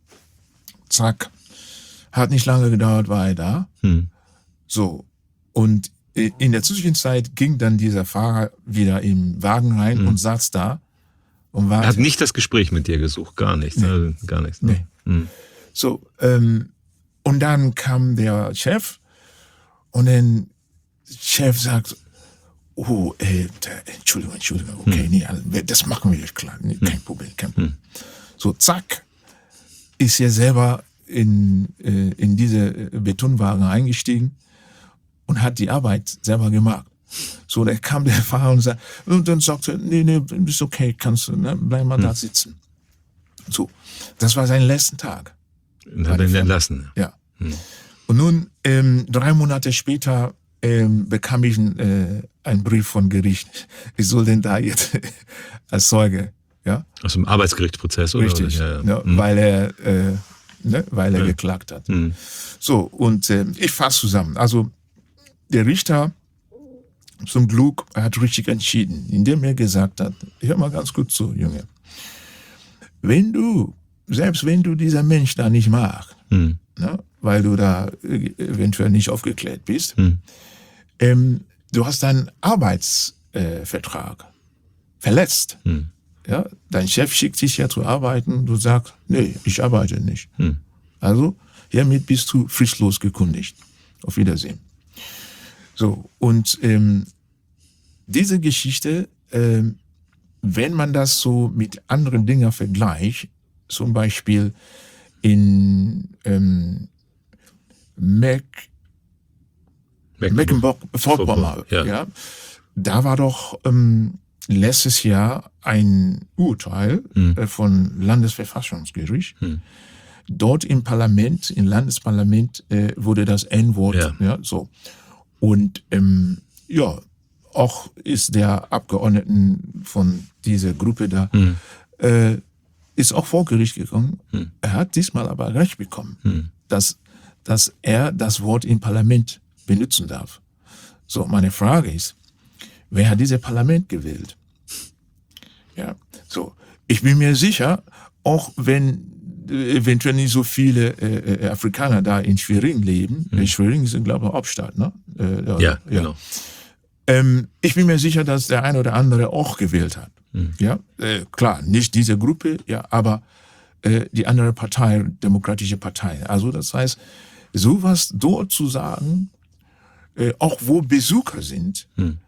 Zack. Hat nicht lange gedauert, war er da. Hm. So. Und in der Zwischenzeit ging dann dieser Fahrer wieder im Wagen rein hm. und saß da. Und er hat nicht das Gespräch mit dir gesucht, gar nichts. Nee. Also gar nichts. Ne? Nee. Hm. So, ähm, und dann kam der Chef und dann Chef sagt, oh, äh, Entschuldigung, Entschuldigung, okay, hm. nee, das machen wir jetzt klar, nee, kein hm. Problem, kein Problem. Hm. So, zack, ist er selber in, äh, in diese Betonwagen eingestiegen und hat die Arbeit selber gemacht. So, da kam der Fahrer und, sagt, und dann sagte, nee, nee, ist okay, kannst du, ne, bleib mal hm. da sitzen. So, das war sein letzter Tag. Und hat ihn entlassen. Ja. Hm. Und nun, ähm, drei Monate später, ähm, bekam ich äh, einen Brief von Gericht. Ich soll denn da jetzt als Zeuge, ja? Aus dem Arbeitsgerichtsprozess, oder? Richtig, oder? Ja, ja. Ja, hm. weil er, äh, ne, weil er ja. geklagt hat. Hm. So, und äh, ich fasse zusammen. Also, der Richter, zum Glück, hat richtig entschieden, indem er gesagt hat, hör mal ganz gut zu, Junge. Wenn du, selbst wenn du dieser Mensch da nicht magst, hm. ne, weil du da eventuell nicht aufgeklärt bist, hm. ähm, du hast deinen Arbeitsvertrag äh, verletzt. Hm. Ja, dein Chef schickt dich ja zu arbeiten, du sagst, nee, ich arbeite nicht. Hm. Also, hiermit bist du fristlos gekündigt. Auf Wiedersehen. So, und ähm, diese Geschichte, ähm, wenn man das so mit anderen Dingen vergleicht, zum Beispiel in ähm, Meck, Mecklenburg-Vorpommern, ja. ja, da war doch ähm, letztes Jahr ein Urteil hm. äh, von Landesverfassungsgericht. Hm. Dort im Parlament, im Landesparlament, äh, wurde das En-Wort, ja. ja, so. Und ähm, ja, auch ist der Abgeordneten von dieser Gruppe da, hm. äh, ist auch vor Gericht gegangen. Hm. Er hat diesmal aber Recht bekommen, hm. dass, dass er das Wort im Parlament benutzen darf. So, meine Frage ist, wer hat dieses Parlament gewählt? Ja, so. Ich bin mir sicher, auch wenn eventuell nicht so viele äh, Afrikaner da in Schwerin leben. Mhm. Schwerin ist, glaube ich, Hauptstadt, ne? Äh, ja, ja, genau. Ähm, ich bin mir sicher, dass der eine oder andere auch gewählt hat. Mhm. Ja, äh, klar, nicht diese Gruppe, ja, aber äh, die andere Partei, Demokratische Partei. Also das heißt, sowas dort zu sagen, äh, auch wo Besucher sind, mhm.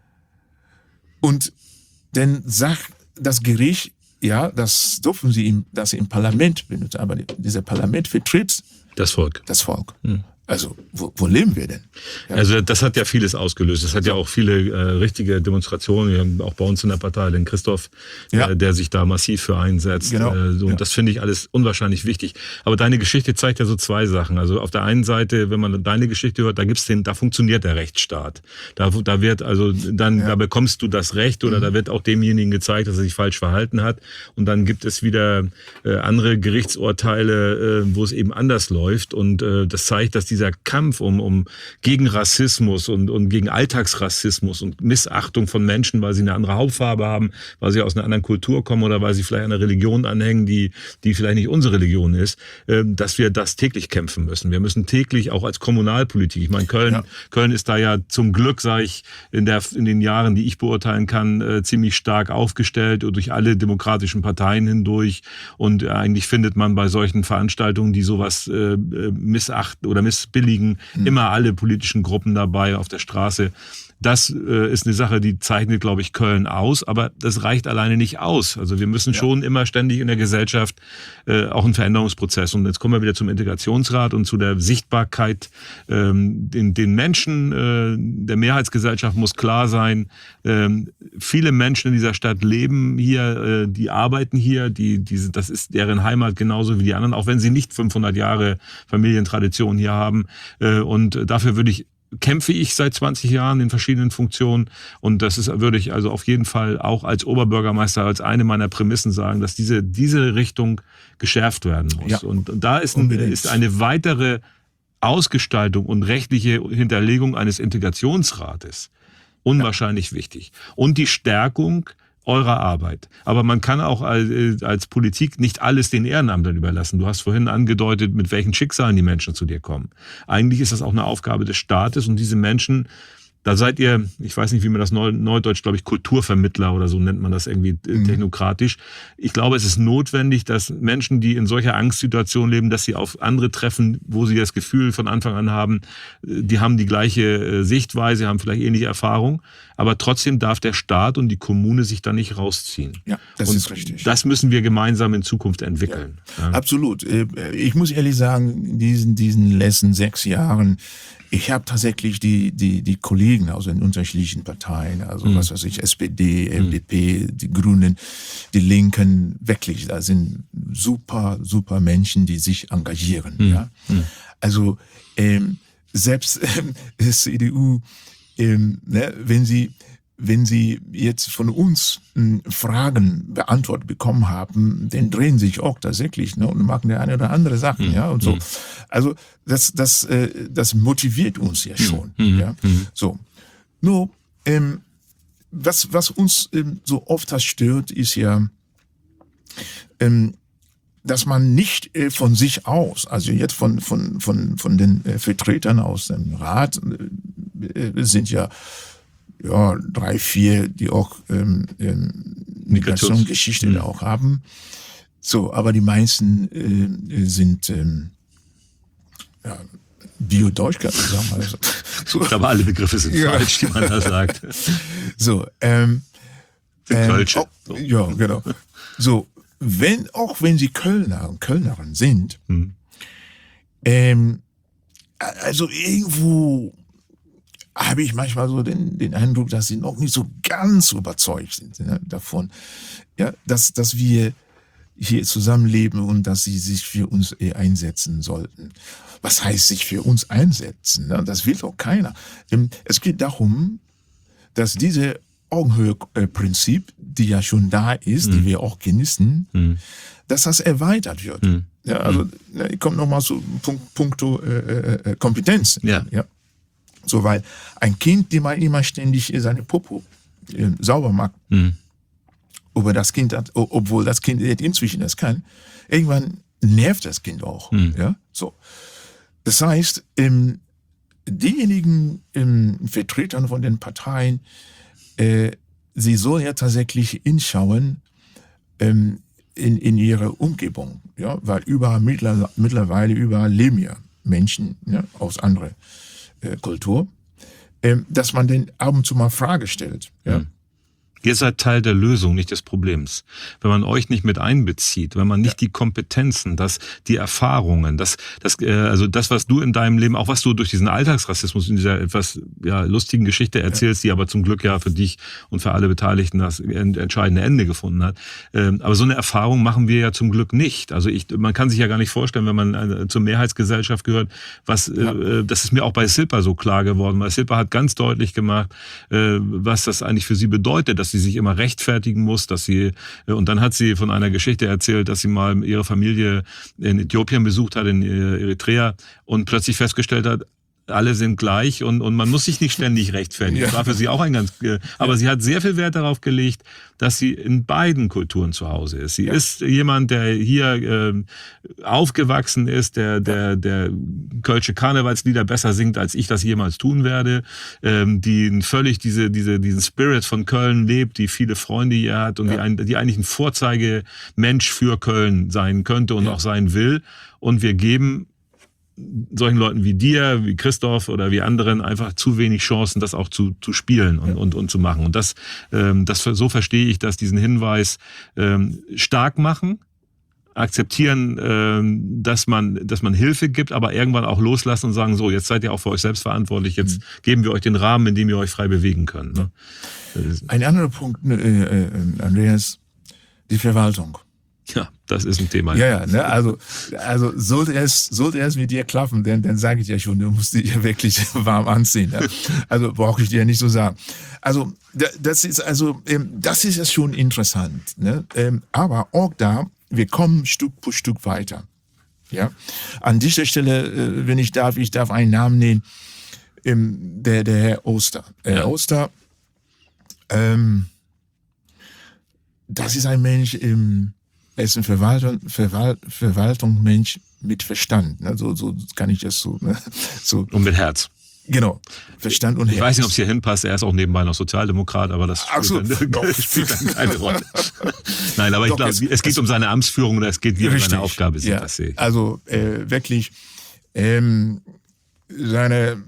und dann sagt das Gericht, ja, das dürfen sie im, das im Parlament benutzen, aber dieser Parlament vertritt das Volk. Das Volk. Hm. Also, wo, wo leben wir denn? Ja. Also, das hat ja vieles ausgelöst. Das hat ja auch viele äh, richtige Demonstrationen. Wir haben auch bei uns in der Partei den Christoph, ja. äh, der sich da massiv für einsetzt. Genau. Äh, so, und ja. das finde ich alles unwahrscheinlich wichtig. Aber deine Geschichte zeigt ja so zwei Sachen. Also, auf der einen Seite, wenn man deine Geschichte hört, da gibt's den, da funktioniert der Rechtsstaat. Da, da wird also, dann, ja. da bekommst du das Recht oder mhm. da wird auch demjenigen gezeigt, dass er sich falsch verhalten hat. Und dann gibt es wieder äh, andere Gerichtsurteile, äh, wo es eben anders läuft. Und äh, das zeigt, dass dieser Kampf um, um gegen Rassismus und, und gegen Alltagsrassismus und Missachtung von Menschen, weil sie eine andere Hautfarbe haben, weil sie aus einer anderen Kultur kommen oder weil sie vielleicht einer Religion anhängen, die, die vielleicht nicht unsere Religion ist, äh, dass wir das täglich kämpfen müssen. Wir müssen täglich auch als Kommunalpolitik, ich meine, Köln, ja. Köln ist da ja zum Glück, sage ich, in, der, in den Jahren, die ich beurteilen kann, äh, ziemlich stark aufgestellt und durch alle demokratischen Parteien hindurch. Und äh, eigentlich findet man bei solchen Veranstaltungen, die sowas äh, missachten oder missbilligen, hm. immer alle politischen Gruppen dabei auf der Straße. Das äh, ist eine Sache, die zeichnet, glaube ich, Köln aus, aber das reicht alleine nicht aus. Also wir müssen ja. schon immer ständig in der Gesellschaft äh, auch einen Veränderungsprozess. Und jetzt kommen wir wieder zum Integrationsrat und zu der Sichtbarkeit. Ähm, den, den Menschen äh, der Mehrheitsgesellschaft muss klar sein, äh, viele Menschen in dieser Stadt leben hier, äh, die arbeiten hier, die, die, das ist deren Heimat genauso wie die anderen, auch wenn sie nicht fünfhundert Jahre Familientradition hier haben. Äh, und dafür würde ich kämpfe ich seit zwanzig Jahren in verschiedenen Funktionen und das ist, würde ich also auf jeden Fall auch als Oberbürgermeister als eine meiner Prämissen sagen, dass diese, diese Richtung geschärft werden muss. Ja. Und, und da ist, ein, ist eine weitere Ausgestaltung und rechtliche Hinterlegung eines Integrationsrates unwahrscheinlich ja. wichtig. Und die Stärkung eurer Arbeit. Aber man kann auch als, als Politik nicht alles den Ehrenamtern überlassen. Du hast vorhin angedeutet, mit welchen Schicksalen die Menschen zu dir kommen. Eigentlich ist das auch eine Aufgabe des Staates und diese Menschen, da seid ihr, ich weiß nicht, wie man das Neu, Neudeutsch, glaube ich, Kulturvermittler oder so nennt man das irgendwie mhm. technokratisch. Ich glaube, es ist notwendig, dass Menschen, die in solcher Angstsituation leben, dass sie auf andere treffen, wo sie das Gefühl von Anfang an haben, die haben die gleiche Sichtweise, haben vielleicht ähnliche Erfahrung, aber trotzdem darf der Staat und die Kommune sich da nicht rausziehen. Ja, das und ist richtig. Das müssen wir gemeinsam in Zukunft entwickeln. Ja, ja. Absolut. Ich muss ehrlich sagen, in diesen, diesen letzten sechs Jahren, ich habe tatsächlich die, die, die Kollegen aus den unterschiedlichen Parteien, also mhm. was weiß ich, S P D, F D P, mhm. die Grünen, die Linken, wirklich, da sind super, super Menschen, die sich engagieren. Mhm. Ja? Mhm. Also ähm, selbst ähm, das C D U, ähm, ne, wenn sie wenn sie jetzt von uns m, Fragen beantwortet bekommen haben, dann drehen sich auch tatsächlich, ne, und machen der eine oder andere Sachen, mhm. ja, und so. Also das, das, äh, das motiviert uns ja schon, mhm. ja. Mhm. So, nur ähm, was, was uns ähm, so oft das stört, ist ja, ähm, dass man nicht äh, von sich aus, also jetzt von von von von den äh, Vertretern aus dem Rat äh, sind ja ja, drei, vier, die auch ähm, ähm, Migrationsgeschichte mhm. auch haben. So, aber die meisten äh, sind ähm, ja, Bio-Deutsch, kann man sagen. Also, so. Ich glaube, alle Begriffe sind ja. falsch, die man da sagt. So, ähm, ähm auch, so. Ja, genau. So, wenn, auch wenn sie Kölner und Kölnerin sind, mhm. ähm, also irgendwo habe ich manchmal so den, den Eindruck, dass sie noch nicht so ganz überzeugt sind, ne, davon, ja, dass, dass wir hier zusammenleben und dass sie sich für uns einsetzen sollten. Was heißt sich für uns einsetzen? Ne? Das will doch keiner. Es geht darum, dass diese Augenhöhe-Prinzip, die ja schon da ist, mhm. die wir auch genießen, mhm. dass das erweitert wird. Mhm. Ja, also, ne, ich komme nochmal zu Punkt, Punkto äh, äh, Kompetenz. Ja. ja. So, weil ein Kind, die mal immer ständig seine Popo äh, sauber macht, mhm. aber das Kind hat, obwohl das Kind inzwischen das kann, irgendwann nervt das Kind auch. Mhm. Ja, so. Das heißt, ähm, diejenigen ähm, Vertretern von den Parteien, äh, sie sollen ja tatsächlich hinschauen ähm, in, in ihre Umgebung, ja, weil überall mittler, mittlerweile überall leben ja Menschen, ja, aus anderen Kultur, dass man den ab und zu mal Frage stellt. Ja. Ihr seid Teil der Lösung, nicht des Problems. Wenn man euch nicht mit einbezieht, wenn man nicht ja. die Kompetenzen, das, die Erfahrungen, das, das, äh, also das, was du in deinem Leben, auch was du durch diesen Alltagsrassismus in dieser etwas ja, lustigen Geschichte erzählst, ja. die aber zum Glück ja für dich und für alle Beteiligten das entscheidende Ende gefunden hat. Ähm, aber so eine Erfahrung machen wir ja zum Glück nicht. Also ich, man kann sich ja gar nicht vorstellen, wenn man äh, zur Mehrheitsgesellschaft gehört, was, ja. äh, das ist mir auch bei Silpa so klar geworden, weil Silpa hat ganz deutlich gemacht, äh, was das eigentlich für sie bedeutet, dass sie sich immer rechtfertigen muss, dass sie, und dann hat sie von einer Geschichte erzählt, dass sie mal ihre Familie in Äthiopien besucht hat, in Eritrea, und plötzlich festgestellt hat, alle sind gleich und, und man muss sich nicht ständig rechtfertigen. Das war für sie auch ein ganz, aber ja. sie hat sehr viel Wert darauf gelegt, dass sie in beiden Kulturen zu Hause ist. Sie ja. ist jemand, der hier äh, aufgewachsen ist, der, der, der kölsche Karnevalslieder besser singt, als ich das jemals tun werde, ähm, die völlig diese, diese, diesen Spirit von Köln lebt, die viele Freunde hier hat und ja. die, ein, die eigentlich ein Vorzeigemensch für Köln sein könnte und ja. auch sein will. Und wir geben solchen Leuten wie dir, wie Christoph oder wie anderen einfach zu wenig Chancen, das auch zu, zu spielen und, ja. und, und zu machen. Und das, ähm, das, so verstehe ich, dass diesen Hinweis ähm, stark machen, akzeptieren, ähm, dass man, dass man Hilfe gibt, aber irgendwann auch loslassen und sagen, so, jetzt seid ihr auch für euch selbst verantwortlich, jetzt mhm. geben wir euch den Rahmen, in dem ihr euch frei bewegen könnt. Ne? Ein anderer Punkt, äh, äh, Andreas, die Verwaltung. Ja, das ist ein Thema. Ja, ja, ne? also, also sollte es, sollte es mit dir klappen, dann, dann sage ich dir schon, du musst dich ja wirklich warm anziehen. Ne? Also brauche ich dir nicht so sagen. Also das ist also, das ist ja schon interessant. Ne? Aber auch da, wir kommen Stück für Stück weiter. Ja, an dieser Stelle, wenn ich darf, ich darf einen Namen nennen, der, der Herr Oster. Herr ja. Oster, ähm, das ist ein Mensch im Er ist ein Verwaltung, Verwalt, Verwaltungsmensch mit Verstand. Ne? So, so kann ich das so. Ne? so. Und mit Herz. Genau. Verstand und Herz. Ich weiß nicht, ob es hier hinpasst. Er ist auch nebenbei noch Sozialdemokrat, aber das spielt, so, dann, spielt dann keine Rolle. Nein, aber doch, ich glaube, es, es geht es, um seine Amtsführung oder es geht, wie er seine Aufgabe sieht. Ja, das sehe ich. Also äh, wirklich ähm, seine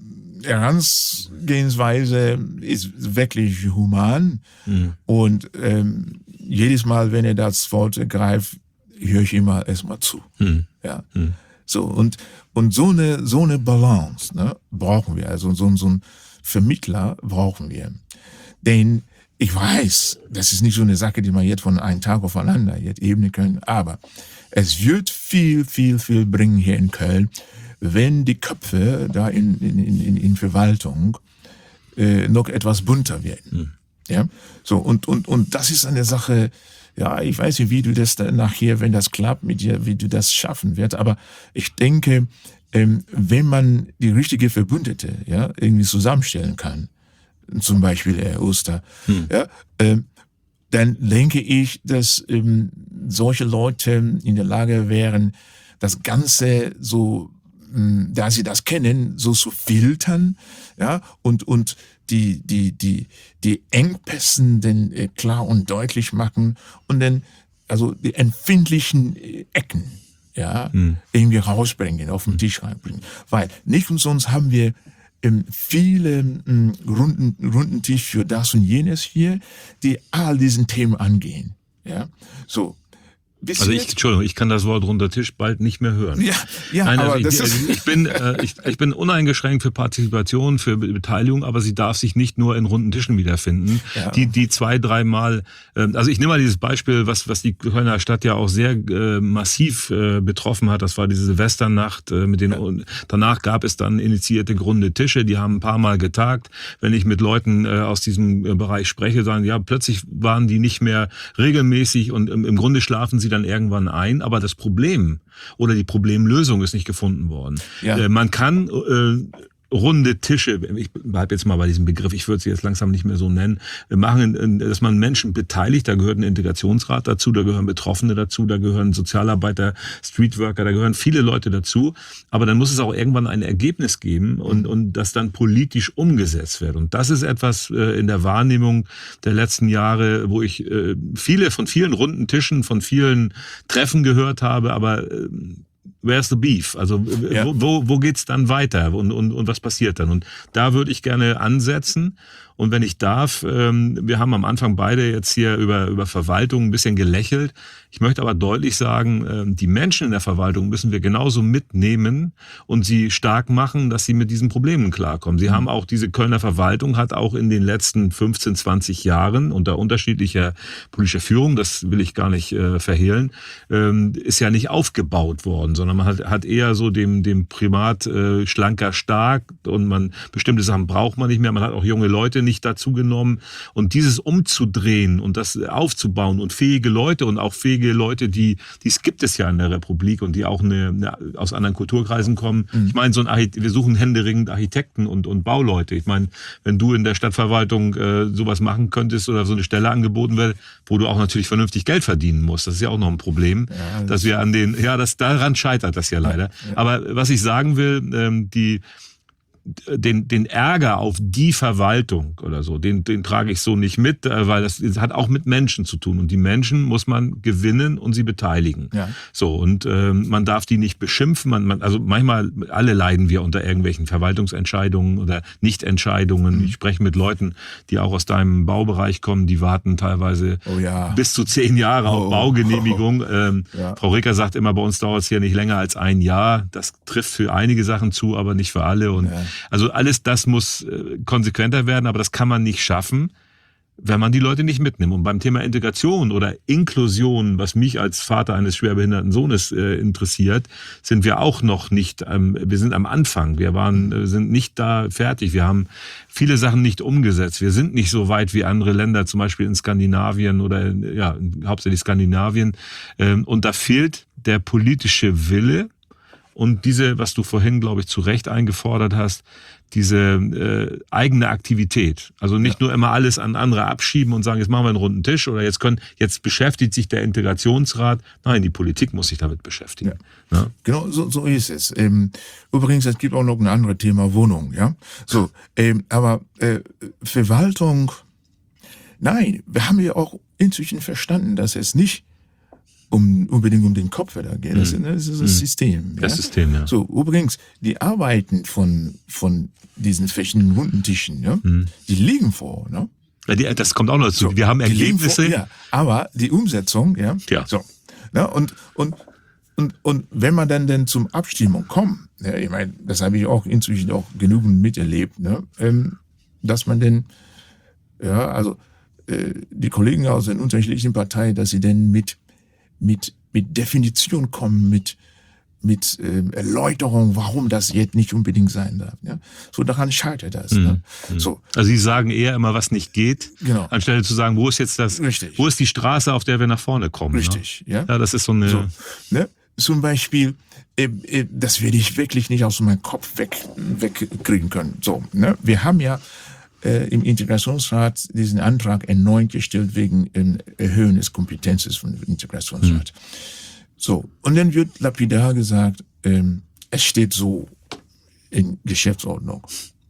Herangehensweise ist wirklich human. Mhm. Und ähm, jedes Mal, wenn er das Wort ergreift, höre ich immer erstmal zu. Hm. Ja. Hm. So, und, und so eine, so eine Balance, ne, brauchen wir. Also, so, so ein Vermittler brauchen wir. Denn ich weiß, das ist nicht so eine Sache, die man jetzt von einem Tag aufeinander jetzt ebnen können, aber es wird viel, viel, viel bringen hier in Köln, wenn die Köpfe da in, in, in, in Verwaltung, äh, noch etwas bunter werden. Hm. Ja, so, und, und, und das ist eine Sache, ja, ich weiß nicht, wie du das dann nachher, wenn das klappt mit dir, wie du das schaffen wirst, aber ich denke, ähm, wenn man die richtige Verbündete, ja, irgendwie zusammenstellen kann, zum Beispiel Herr Oster, hm. ja, ähm, dann denke ich, dass ähm, solche Leute in der Lage wären, das Ganze so, ähm, da sie das kennen, so zu filtern, ja, und, und die, die, die, die Engpässen denn äh, klar und deutlich machen und dann, also die empfindlichen äh, Ecken, ja, hm. irgendwie rausbringen, auf den Tisch reinbringen. Weil nicht umsonst haben wir ähm, viele ähm, Runden, Rundentisch für das und jenes hier, die all diesen Themen angehen, ja, so. Bis also ich, Entschuldigung, ich kann das Wort runder Tisch bald nicht mehr hören. Ja, ja, Nein, also aber ich, das also ich bin, äh, ich, ich bin uneingeschränkt für Partizipation, für Beteiligung, aber sie darf sich nicht nur in runden Tischen wiederfinden. Ja. Die, die zwei, dreimal, äh, also ich nehme mal dieses Beispiel, was, was die Kölner Stadt ja auch sehr äh, massiv äh, betroffen hat. Das war diese Silvesternacht. Äh, mit den, ja. Danach gab es dann initiierte runde Tische, die haben ein paar Mal getagt. Wenn ich mit Leuten äh, aus diesem äh, Bereich spreche, sagen, ja, plötzlich waren die nicht mehr regelmäßig und im, im Grunde schlafen sie dann irgendwann ein, aber das Problem oder die Problemlösung ist nicht gefunden worden. Ja. Äh, man kann äh, runde Tische, ich bleibe jetzt mal bei diesem Begriff, ich würde sie jetzt langsam nicht mehr so nennen, machen, dass man Menschen beteiligt, da gehört ein Integrationsrat dazu, da gehören Betroffene dazu, da gehören Sozialarbeiter, Streetworker, da gehören viele Leute dazu, aber dann muss es auch irgendwann ein Ergebnis geben und, und das dann politisch umgesetzt wird. Und das ist etwas in der Wahrnehmung der letzten Jahre, wo ich viele von vielen runden Tischen, von vielen Treffen gehört habe, aber where's the beef? Also ja. wo, wo, wo geht's dann weiter und, und, und was passiert dann? Und da würde ich gerne ansetzen. Und wenn ich darf, ähm, wir haben am Anfang beide jetzt hier über, über Verwaltung ein bisschen gelächelt. Ich möchte aber deutlich sagen, ähm, die Menschen in der Verwaltung müssen wir genauso mitnehmen und sie stark machen, dass sie mit diesen Problemen klarkommen. Sie mhm. haben auch, diese Kölner Verwaltung hat auch in den letzten fünfzehn, zwanzig Jahren unter unterschiedlicher politischer Führung, das will ich gar nicht äh, verhehlen, ähm, ist ja nicht aufgebaut worden, sondern man hat, hat eher so dem, dem Primat äh, schlanker stark und man, bestimmte Sachen braucht man nicht mehr, man hat auch junge Leute nicht dazu genommen und dieses umzudrehen und das aufzubauen und fähige Leute und auch fähige Leute, die, dies gibt es ja in der Republik und die auch eine, eine, aus anderen Kulturkreisen kommen. Mhm. Ich meine, so ein Architekt, wir suchen händeringend Architekten und, und Bauleute. Ich meine, wenn du in der Stadtverwaltung äh, sowas machen könntest oder so eine Stelle angeboten wird, wo du auch natürlich vernünftig Geld verdienen musst, das ist ja auch noch ein Problem, ja, das dass wir an den, ja, das daran scheitert das ja leider. Ja, ja. Aber was ich sagen will, ähm, die Den, den Ärger auf die Verwaltung oder so, den, den trage ich so nicht mit, weil das, das hat auch mit Menschen zu tun. Und die Menschen muss man gewinnen und sie beteiligen. Ja. So, und ähm, man darf die nicht beschimpfen. Man, man, also manchmal, alle leiden wir unter irgendwelchen Verwaltungsentscheidungen oder Nichtentscheidungen. Mhm. Ich spreche mit Leuten, die auch aus deinem Baubereich kommen, die warten teilweise oh ja. bis zu zehn Jahre oh, auf Baugenehmigung. Oh, ähm, ja. Frau Ricker sagt immer, bei uns dauert es hier nicht länger als ein Jahr. Das trifft für einige Sachen zu, aber nicht für alle. Und ja. Also alles das muss äh, konsequenter werden, aber das kann man nicht schaffen, wenn man die Leute nicht mitnimmt. Und beim Thema Integration oder Inklusion, was mich als Vater eines schwerbehinderten Sohnes äh, interessiert, sind wir auch noch nicht, ähm, wir sind am Anfang. Wir waren, äh, sind nicht da fertig. Wir haben viele Sachen nicht umgesetzt. Wir sind nicht so weit wie andere Länder, zum Beispiel in Skandinavien oder ja, hauptsächlich Skandinavien. Ähm, und da fehlt der politische Wille und diese, was du vorhin, glaube ich, zu Recht eingefordert hast, diese äh, eigene Aktivität. Also nicht ja. nur immer alles an andere abschieben und sagen, jetzt machen wir einen runden Tisch oder jetzt können, jetzt beschäftigt sich der Integrationsrat. Nein, die Politik muss sich damit beschäftigen. Ja. Ja? Genau, so, so ist es. Ähm, übrigens, es gibt auch noch ein anderes Thema, Wohnung. Ja, so, ähm, aber äh, Verwaltung, nein, wir haben ja auch inzwischen verstanden, dass es nicht um unbedingt um den Kopf da geht. Das, mhm. das ist das System. Das ja? System, ja. So, übrigens, die Arbeiten von, von diesen verschiedenen runden Tischen, ja, mhm. die liegen vor, ne? Ja, die, das kommt auch noch dazu. So, wir haben Ergebnisse. Vor, ja, aber die Umsetzung, ja, ja. so, ne? und, und, und, und wenn man dann, dann zum Abstimmung kommt, ja, ich meine, das habe ich auch inzwischen auch genügend miterlebt, ne? ähm, dass man denn, ja, also, äh, die Kollegen aus den unterschiedlichen Parteien, dass sie denn mit mit mit Definition kommen, mit mit äh, Erläuterung, warum das jetzt nicht unbedingt sein darf. Ja? So daran scheitert das. Mhm. Ne? So. Also Sie sagen eher immer, was nicht geht, genau. anstelle zu sagen, wo ist jetzt das, Richtig. wo ist die Straße, auf der wir nach vorne kommen. Richtig, ne? ja. Ja, das ist so eine. So, ne? Zum Beispiel, äh, äh, das werde ich wirklich nicht aus meinem Kopf weg wegkriegen können. So, ne? Wir haben ja äh, im Integrationsrat diesen Antrag erneut gestellt wegen äh, Erhöhen des Kompetenzes von Integrationsrat. Hm. So, und dann wird lapidar gesagt, ähm, es steht so in Geschäftsordnung.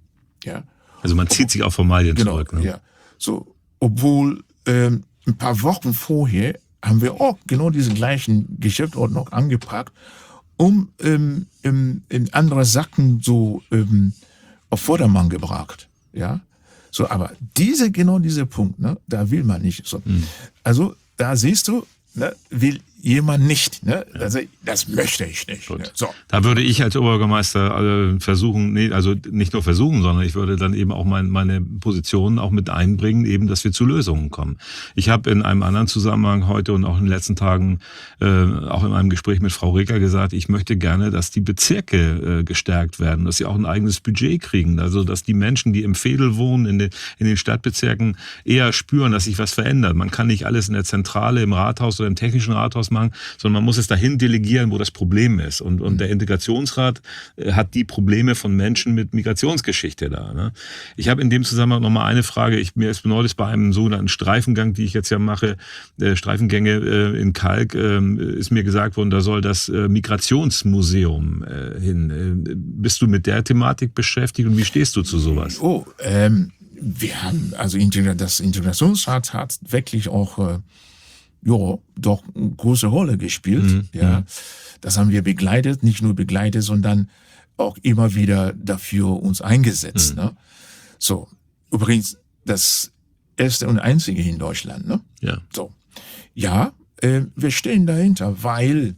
Ja. Also man zieht Ob, sich auf Formalien genau, zurück. Ne? Ja. So, obwohl ähm, ein paar Wochen vorher haben wir auch genau diese gleichen Geschäftsordnung angepackt, um ähm, in, in andere Sachen so ähm, auf Vordermann gebracht. Ja. So, aber diese, genau dieser Punkt, ne, da will man nicht. So. Mhm. Also, da siehst du, ne, will jemand nicht. Ne? Ja. Also, das möchte ich nicht. Ne? So. Da würde ich als Oberbürgermeister äh, versuchen, nee, also nicht nur versuchen, sondern ich würde dann eben auch mein, meine Position auch mit einbringen, eben, dass wir zu Lösungen kommen. Ich habe in einem anderen Zusammenhang heute und auch in den letzten Tagen, äh, auch in einem Gespräch mit Frau Reker gesagt, ich möchte gerne, dass die Bezirke äh, gestärkt werden, dass sie auch ein eigenes Budget kriegen. Also, dass die Menschen, die im Veedel wohnen, in den, in den Stadtbezirken, eher spüren, dass sich was verändert. Man kann nicht alles in der Zentrale, im Rathaus oder im technischen Rathaus machen, sondern man muss es dahin delegieren, wo das Problem ist. Und, und der Integrationsrat hat die Probleme von Menschen mit Migrationsgeschichte da. Ne? Ich habe in dem Zusammenhang noch mal eine Frage. Ich, mir ist neulich bei einem sogenannten Streifengang, die ich jetzt ja mache, äh, Streifengänge äh, in Kalk, äh, ist mir gesagt worden, da soll das äh, Migrationsmuseum äh, hin. Äh, bist du mit der Thematik beschäftigt und wie stehst du zu sowas? Oh, ähm, wir haben, also das Integrationsrat hat wirklich auch äh, ja, doch eine große Rolle gespielt. Mhm. Ja, das haben wir begleitet, nicht nur begleitet, sondern auch immer wieder dafür uns eingesetzt. Mhm. Ne? So, übrigens das erste und einzige in Deutschland. Ne? Ja. So, ja, äh, wir stehen dahinter, weil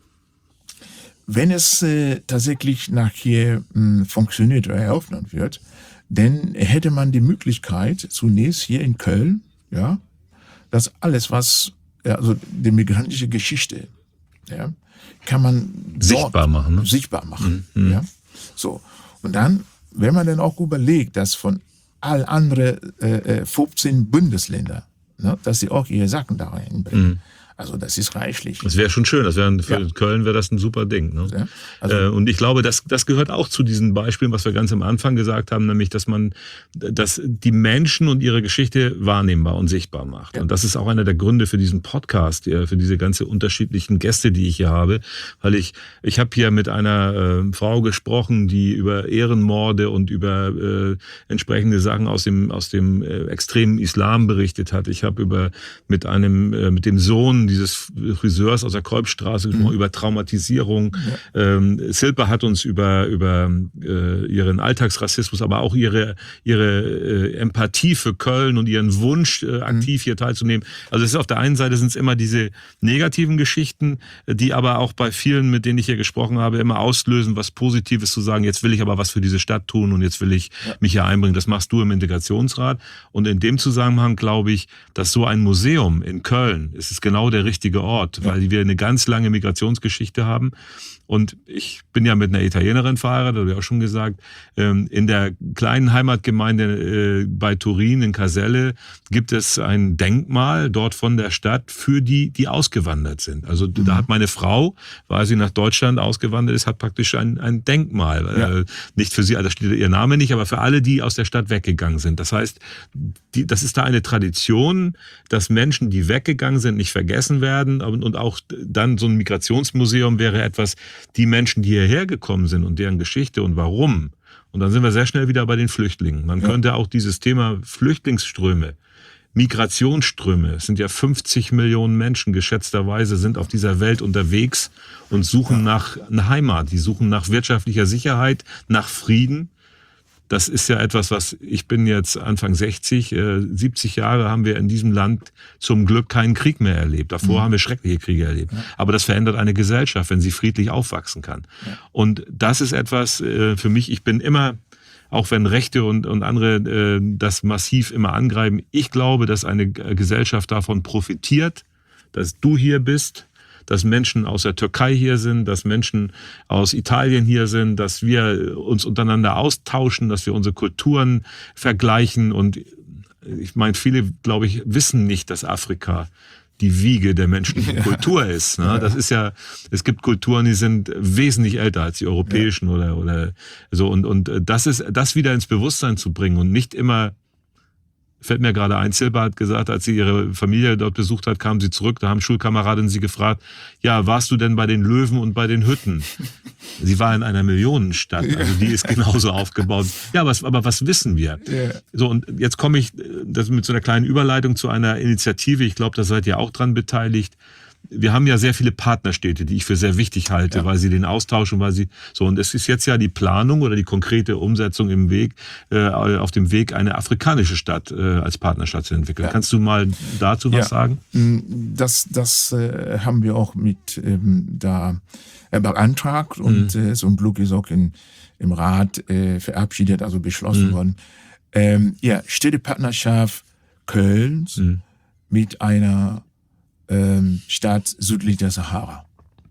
wenn es äh, tatsächlich nachher mh, funktioniert oder eröffnet wird, dann hätte man die Möglichkeit zunächst hier in Köln, ja, dass alles, was ja, also die migrantische Geschichte, ja, kann man sichtbar machen, ne? sichtbar machen, mhm. ja. So, und dann, wenn man dann auch überlegt, dass von all anderen äh, fünfzehn Bundesländer, ne, dass sie auch ihre Sachen da reinbringen. Mhm. Also das ist reichlich. Das wäre schon schön. Das wäre für ja. Köln wäre das ein super Ding. Ne? Ja, also äh, und ich glaube, das, das gehört auch zu diesen Beispielen, was wir ganz am Anfang gesagt haben, nämlich, dass man, dass die Menschen und ihre Geschichte wahrnehmbar und sichtbar macht. Ja. Und das ist auch einer der Gründe für diesen Podcast, für diese ganze unterschiedlichen Gäste, die ich hier habe, weil ich, ich habe hier mit einer äh, Frau gesprochen, die über Ehrenmorde und über äh, entsprechende Sachen aus dem aus dem äh, extremen Islam berichtet hat. Ich habe über mit einem äh, mit dem Sohn Namen dieses Friseurs aus der Kolbstraße gesprochen, mhm. über Traumatisierung. Ja. Ähm, Silpe hat uns über, über äh, ihren Alltagsrassismus, aber auch ihre, ihre äh, Empathie für Köln und ihren Wunsch, äh, aktiv mhm. hier teilzunehmen. Also es ist auf der einen Seite sind es immer diese negativen Geschichten, die aber auch bei vielen, mit denen ich hier gesprochen habe, immer auslösen, was Positives zu sagen, jetzt will ich aber was für diese Stadt tun und jetzt will ich ja. mich hier einbringen. Das machst du im Integrationsrat. Und in dem Zusammenhang glaube ich, dass so ein Museum in Köln, es ist genau der richtige Ort, ja. weil wir eine ganz lange Migrationsgeschichte haben. Und ich bin ja mit einer Italienerin verheiratet, habe ich auch schon gesagt. In der kleinen Heimatgemeinde bei Turin in Caselle gibt es ein Denkmal dort von der Stadt für die, die ausgewandert sind. Also mhm. da hat meine Frau, weil sie nach Deutschland ausgewandert ist, hat praktisch ein, ein Denkmal. Ja. Nicht für sie, also da steht ihr Name nicht, aber für alle, die aus der Stadt weggegangen sind. Das heißt, die, das ist da eine Tradition, dass Menschen, die weggegangen sind, nicht vergessen werden. Und auch dann so ein Migrationsmuseum wäre etwas, die Menschen, die hierher gekommen sind und deren Geschichte und warum. Und dann sind wir sehr schnell wieder bei den Flüchtlingen. Man ja. könnte auch dieses Thema Flüchtlingsströme, Migrationsströme, es sind ja fünfzig Millionen Menschen geschätzterweise, sind auf dieser Welt unterwegs und suchen ja. nach einer Heimat. Die suchen nach wirtschaftlicher Sicherheit, nach Frieden. Das ist ja etwas, was, ich bin jetzt Anfang sechzig, äh, siebzig Jahre haben wir in diesem Land zum Glück keinen Krieg mehr erlebt. Davor mhm. haben wir schreckliche Kriege erlebt. Ja. Aber das verändert eine Gesellschaft, wenn sie friedlich aufwachsen kann. Ja. Und das ist etwas äh, für mich, ich bin immer, auch wenn Rechte und, und andere äh, das massiv immer angreifen, ich glaube, dass eine Gesellschaft davon profitiert, dass du hier bist, dass Menschen aus der Türkei hier sind, dass Menschen aus Italien hier sind, dass wir uns untereinander austauschen, dass wir unsere Kulturen vergleichen. Und ich meine, viele, glaube ich, wissen nicht, dass Afrika die Wiege der menschlichen ja. Kultur ist. Ne? Ja. Das ist ja, es gibt Kulturen, die sind wesentlich älter als die europäischen ja. oder, oder so. Und, und das ist, das wieder ins Bewusstsein zu bringen und nicht immer, fällt mir gerade ein, Silpe hat gesagt, als sie ihre Familie dort besucht hat, kam sie zurück, da haben Schulkameradinnen sie gefragt, ja, warst du denn bei den Löwen und bei den Hütten? Sie war in einer Millionenstadt, also die ist genauso aufgebaut. Ja, was, aber was wissen wir? Yeah. So, und jetzt komme ich das mit so einer kleinen Überleitung zu einer Initiative, ich glaube, da seid ihr auch dran beteiligt. Wir haben ja sehr viele Partnerstädte, die ich für sehr wichtig halte, ja. weil sie den austauschen, weil sie so, und es ist jetzt ja die Planung oder die konkrete Umsetzung im Weg, äh, auf dem Weg, eine afrikanische Stadt äh, als Partnerstadt zu entwickeln. Ja. Kannst du mal dazu was ja. sagen? Das, das äh, haben wir auch mit ähm, da äh, beantragt und mhm. äh, zum Glück ist auch in, im Rat äh, verabschiedet, also beschlossen mhm. worden. Ähm, ja, Städtepartnerschaft Kölns mhm. mit einer Stadt südlich der Sahara.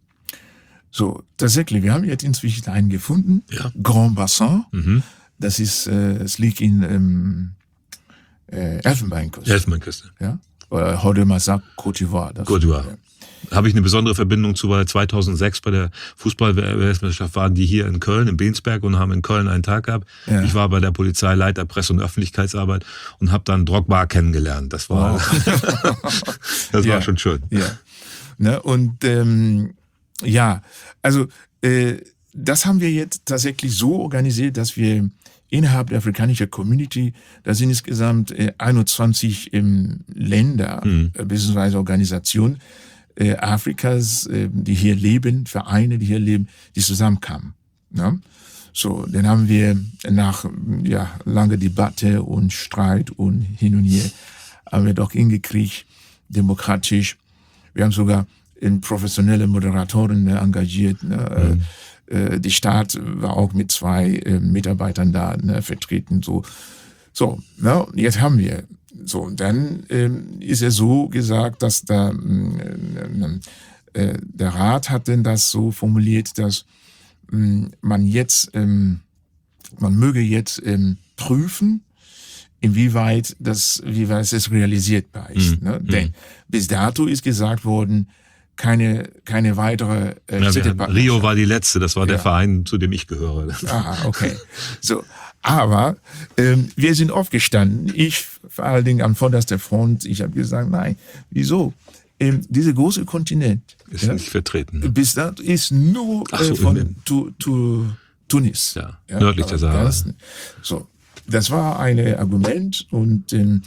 So, tatsächlich, wir haben jetzt inzwischen einen gefunden, ja. Grand Bassin, mhm. das ist, äh, es liegt in ähm, äh, Elfenbeinküste. Elfenbeinküste. Ja? Oder heute mal sagt Côte d'Ivoire. Côte d'Ivoire. Ja. Habe ich eine besondere Verbindung zu, weil zweitausendsechs bei der Fußball-Weltmeisterschaft waren die hier in Köln, in Bensberg und haben in Köln einen Tag gehabt. Ja. Ich war bei der Polizei Leiter Presse- und Öffentlichkeitsarbeit und habe dann Drogba kennengelernt. Das war, wow. das ja. war schon schön. Ja. Ne, und ähm, ja, also äh, das haben wir jetzt tatsächlich so organisiert, dass wir innerhalb der afrikanischen Community, da sind insgesamt äh, einundzwanzig ähm, Länder mhm. äh, bzw. Organisationen äh, Afrikas, äh, die hier leben, Vereine, die hier leben, die zusammenkamen. Ne? So, dann haben wir nach ja langer Debatte und Streit und hin und her, haben wir doch hingekriegt, demokratisch. Wir haben sogar in professionelle Moderatoren ne, engagiert. Ne? Mhm. Die Stadt war auch mit zwei äh, Mitarbeitern da ne, vertreten. So, so, ne, jetzt haben wir. So, und dann ähm, ist es so gesagt, dass da, äh, äh, der Rat hat denn das so formuliert, dass äh, man jetzt, ähm, man möge jetzt ähm, prüfen, inwieweit das, wie weit es realisierbar ist. Mhm. Ne? Denn mhm. bis dato ist gesagt worden, keine keine weitere äh, ja, hatten, Rio war die letzte, das war ja. der Verein, zu dem ich gehöre. Ah, okay. So, aber ähm, wir sind aufgestanden. Ich vor allen Dingen am vorderster Front. Ich habe gesagt, nein, wieso? Ähm, dieser große Kontinent ist ja, nicht vertreten. Ne? Bis dato ist nur äh, so, von tu, tu, Tunis, ja, ja, nördlich der Sahara. Das, so, das war ein Argument und ähm,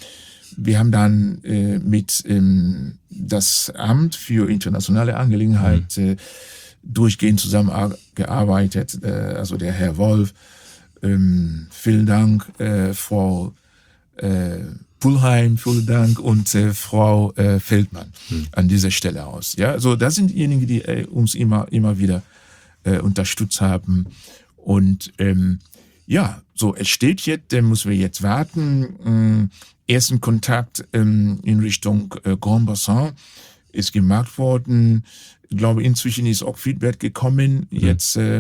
wir haben dann äh, mit ähm, das Amt für internationale Angelegenheiten mhm. äh, durchgehend zusammengearbeitet. Äh, also der Herr Wolf, ähm, vielen Dank, äh, Frau äh, Pulheim, vielen Dank und äh, Frau äh, Feldmann mhm. an dieser Stelle aus. Ja, also das sind diejenigen, die äh, uns immer immer wieder äh, unterstützt haben. Und ähm, ja, so es steht jetzt, dann müssen wir jetzt warten. Ähm, ersten Kontakt ähm, in Richtung äh, Grand Bassin ist gemacht worden. Ich glaube, inzwischen ist auch Feedback gekommen. Mhm. Jetzt äh,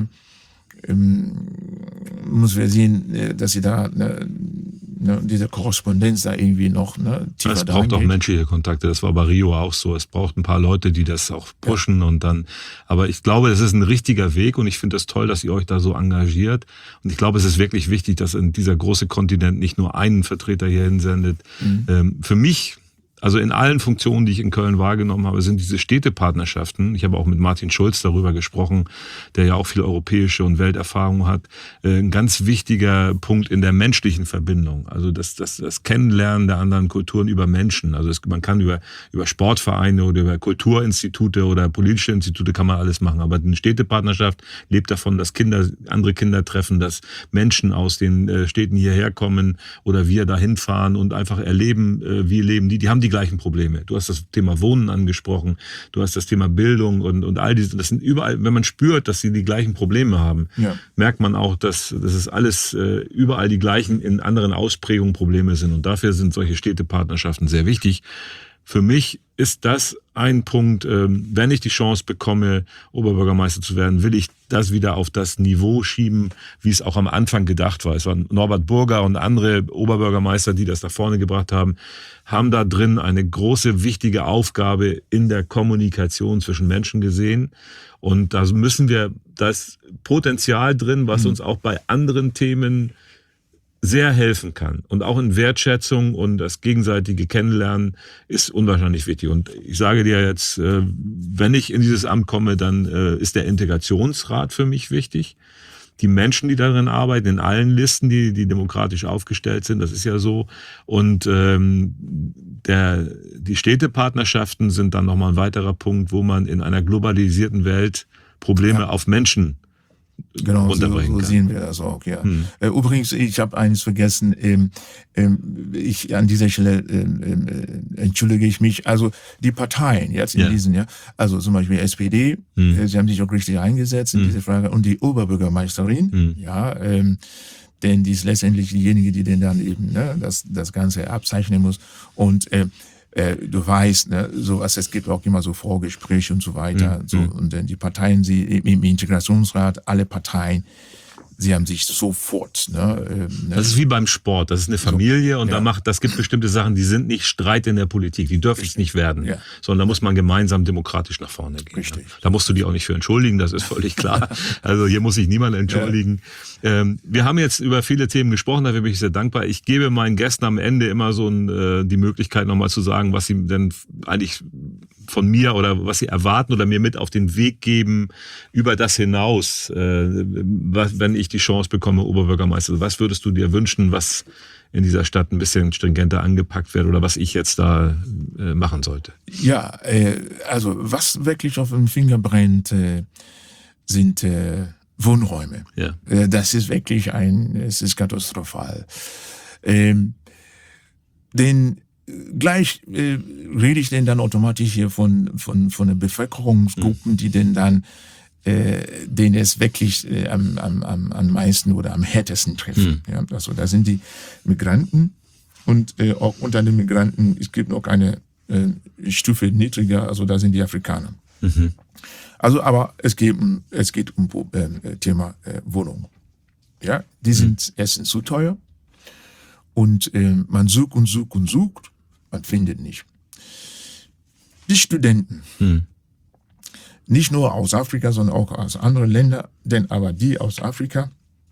ähm, müssen wir sehen, dass sie da ne, ne, diese Korrespondenz da irgendwie noch ne, tiefer Es braucht auch menschliche Kontakte. Das war bei Rio auch so. Es braucht ein paar Leute, die das auch pushen ja. und dann. Aber ich glaube, es ist ein richtiger Weg und ich finde es toll, dass ihr euch da so engagiert. Und ich glaube, es ist wirklich wichtig, dass in dieser große Kontinent nicht nur einen Vertreter hier hinsendet. Mhm. Ähm, für mich Also in allen Funktionen, die ich in Köln wahrgenommen habe, sind diese Städtepartnerschaften. Ich habe auch mit Martin Schulz darüber gesprochen, der ja auch viel europäische und Welterfahrung hat. Ein ganz wichtiger Punkt in der menschlichen Verbindung. Also das, das, das Kennenlernen der anderen Kulturen über Menschen. Also es, man kann über, über Sportvereine oder über Kulturinstitute oder politische Institute kann man alles machen. Aber eine Städtepartnerschaft lebt davon, dass Kinder andere Kinder treffen, dass Menschen aus den Städten hierher kommen oder wir dahin fahren und einfach erleben, wie leben die. Die haben die gleichen Probleme. Du hast das Thema Wohnen angesprochen, du hast das Thema Bildung und, und all diese, das sind überall, wenn man spürt, dass sie die gleichen Probleme haben, ja. merkt man auch, dass, dass es alles äh, überall die gleichen, in anderen Ausprägungen Probleme sind und dafür sind solche Städtepartnerschaften sehr wichtig. Für mich ist das ein Punkt, wenn ich die Chance bekomme, Oberbürgermeister zu werden, will ich das wieder auf das Niveau schieben, wie es auch am Anfang gedacht war. Es waren Norbert Burger und andere Oberbürgermeister, die das nach vorne gebracht haben, haben da drin eine große, wichtige Aufgabe in der Kommunikation zwischen Menschen gesehen. Und da müssen wir das Potenzial drin, was uns auch bei anderen Themen sehr helfen kann. Und auch in Wertschätzung und das gegenseitige Kennenlernen ist unwahrscheinlich wichtig. Und ich sage dir jetzt, wenn ich in dieses Amt komme, dann ist der Integrationsrat für mich wichtig. Die Menschen, die darin arbeiten, in allen Listen, die, die demokratisch aufgestellt sind, das ist ja so. Und ähm, der, die Städtepartnerschaften sind dann nochmal ein weiterer Punkt, wo man in einer globalisierten Welt Probleme ja. auf Menschen Genau, so, so sehen wir das auch, ja. Hm. Äh, übrigens, ich habe eines vergessen, ähm, ähm, ich an dieser Stelle ähm, äh, entschuldige ich mich, also die Parteien jetzt in ja. diesen, ja, also zum Beispiel S P D, hm. äh, sie haben sich auch richtig eingesetzt in hm. diese Frage und die Oberbürgermeisterin, hm. ja, ähm, denn die ist letztendlich diejenige, die denn dann eben ne, das, das Ganze abzeichnen muss und äh, du weißt, ne, sowas, es gibt auch immer so Vorgespräche und so weiter. Mhm. So, und dann die Parteien, sie im Integrationsrat, alle Parteien, sie haben sich sofort. Ne, ne, das ist wie beim Sport, das ist eine Familie so, und ja. da macht, das gibt bestimmte Sachen, die sind nicht Streit in der Politik, die dürfen es nicht werden, ja. sondern da muss man gemeinsam demokratisch nach vorne gehen. Richtig. Ne? Da musst du dich auch nicht für entschuldigen, das ist völlig klar. Also hier muss sich niemand entschuldigen. Ja. Ähm, wir haben jetzt über viele Themen gesprochen, dafür bin ich sehr dankbar. Ich gebe meinen Gästen am Ende immer so ein, äh, die Möglichkeit nochmal zu sagen, was sie denn eigentlich von mir oder was sie erwarten oder mir mit auf den Weg geben über das hinaus, äh, was, wenn ich die Chance bekomme, Oberbürgermeister. Was würdest du dir wünschen, was in dieser Stadt ein bisschen stringenter angepackt wird oder was ich jetzt da äh, machen sollte? Ja, äh, also was wirklich auf dem Finger brennt, äh, sind äh, Wohnräume. Ja. Äh, das ist wirklich ein, es ist katastrophal. Ähm, denn gleich äh, rede ich denn dann automatisch hier von von von den Bevölkerungsgruppen, mhm. die denn dann äh, denen es wirklich äh, am, am, am, am meisten oder am härtesten treffen. Mhm. Ja, also da sind die Migranten und äh, auch unter den Migranten, es gibt noch eine äh, Stufe niedriger, also da sind die Afrikaner. Mhm. Also aber es geht, es geht um äh, Thema äh, Wohnung. Ja, die sind mhm. erstens zu teuer und äh, man sucht und sucht und sucht, man findet nicht. Die Studenten, mhm. nicht nur aus Afrika, sondern auch aus anderen Ländern, denn aber die aus Afrika,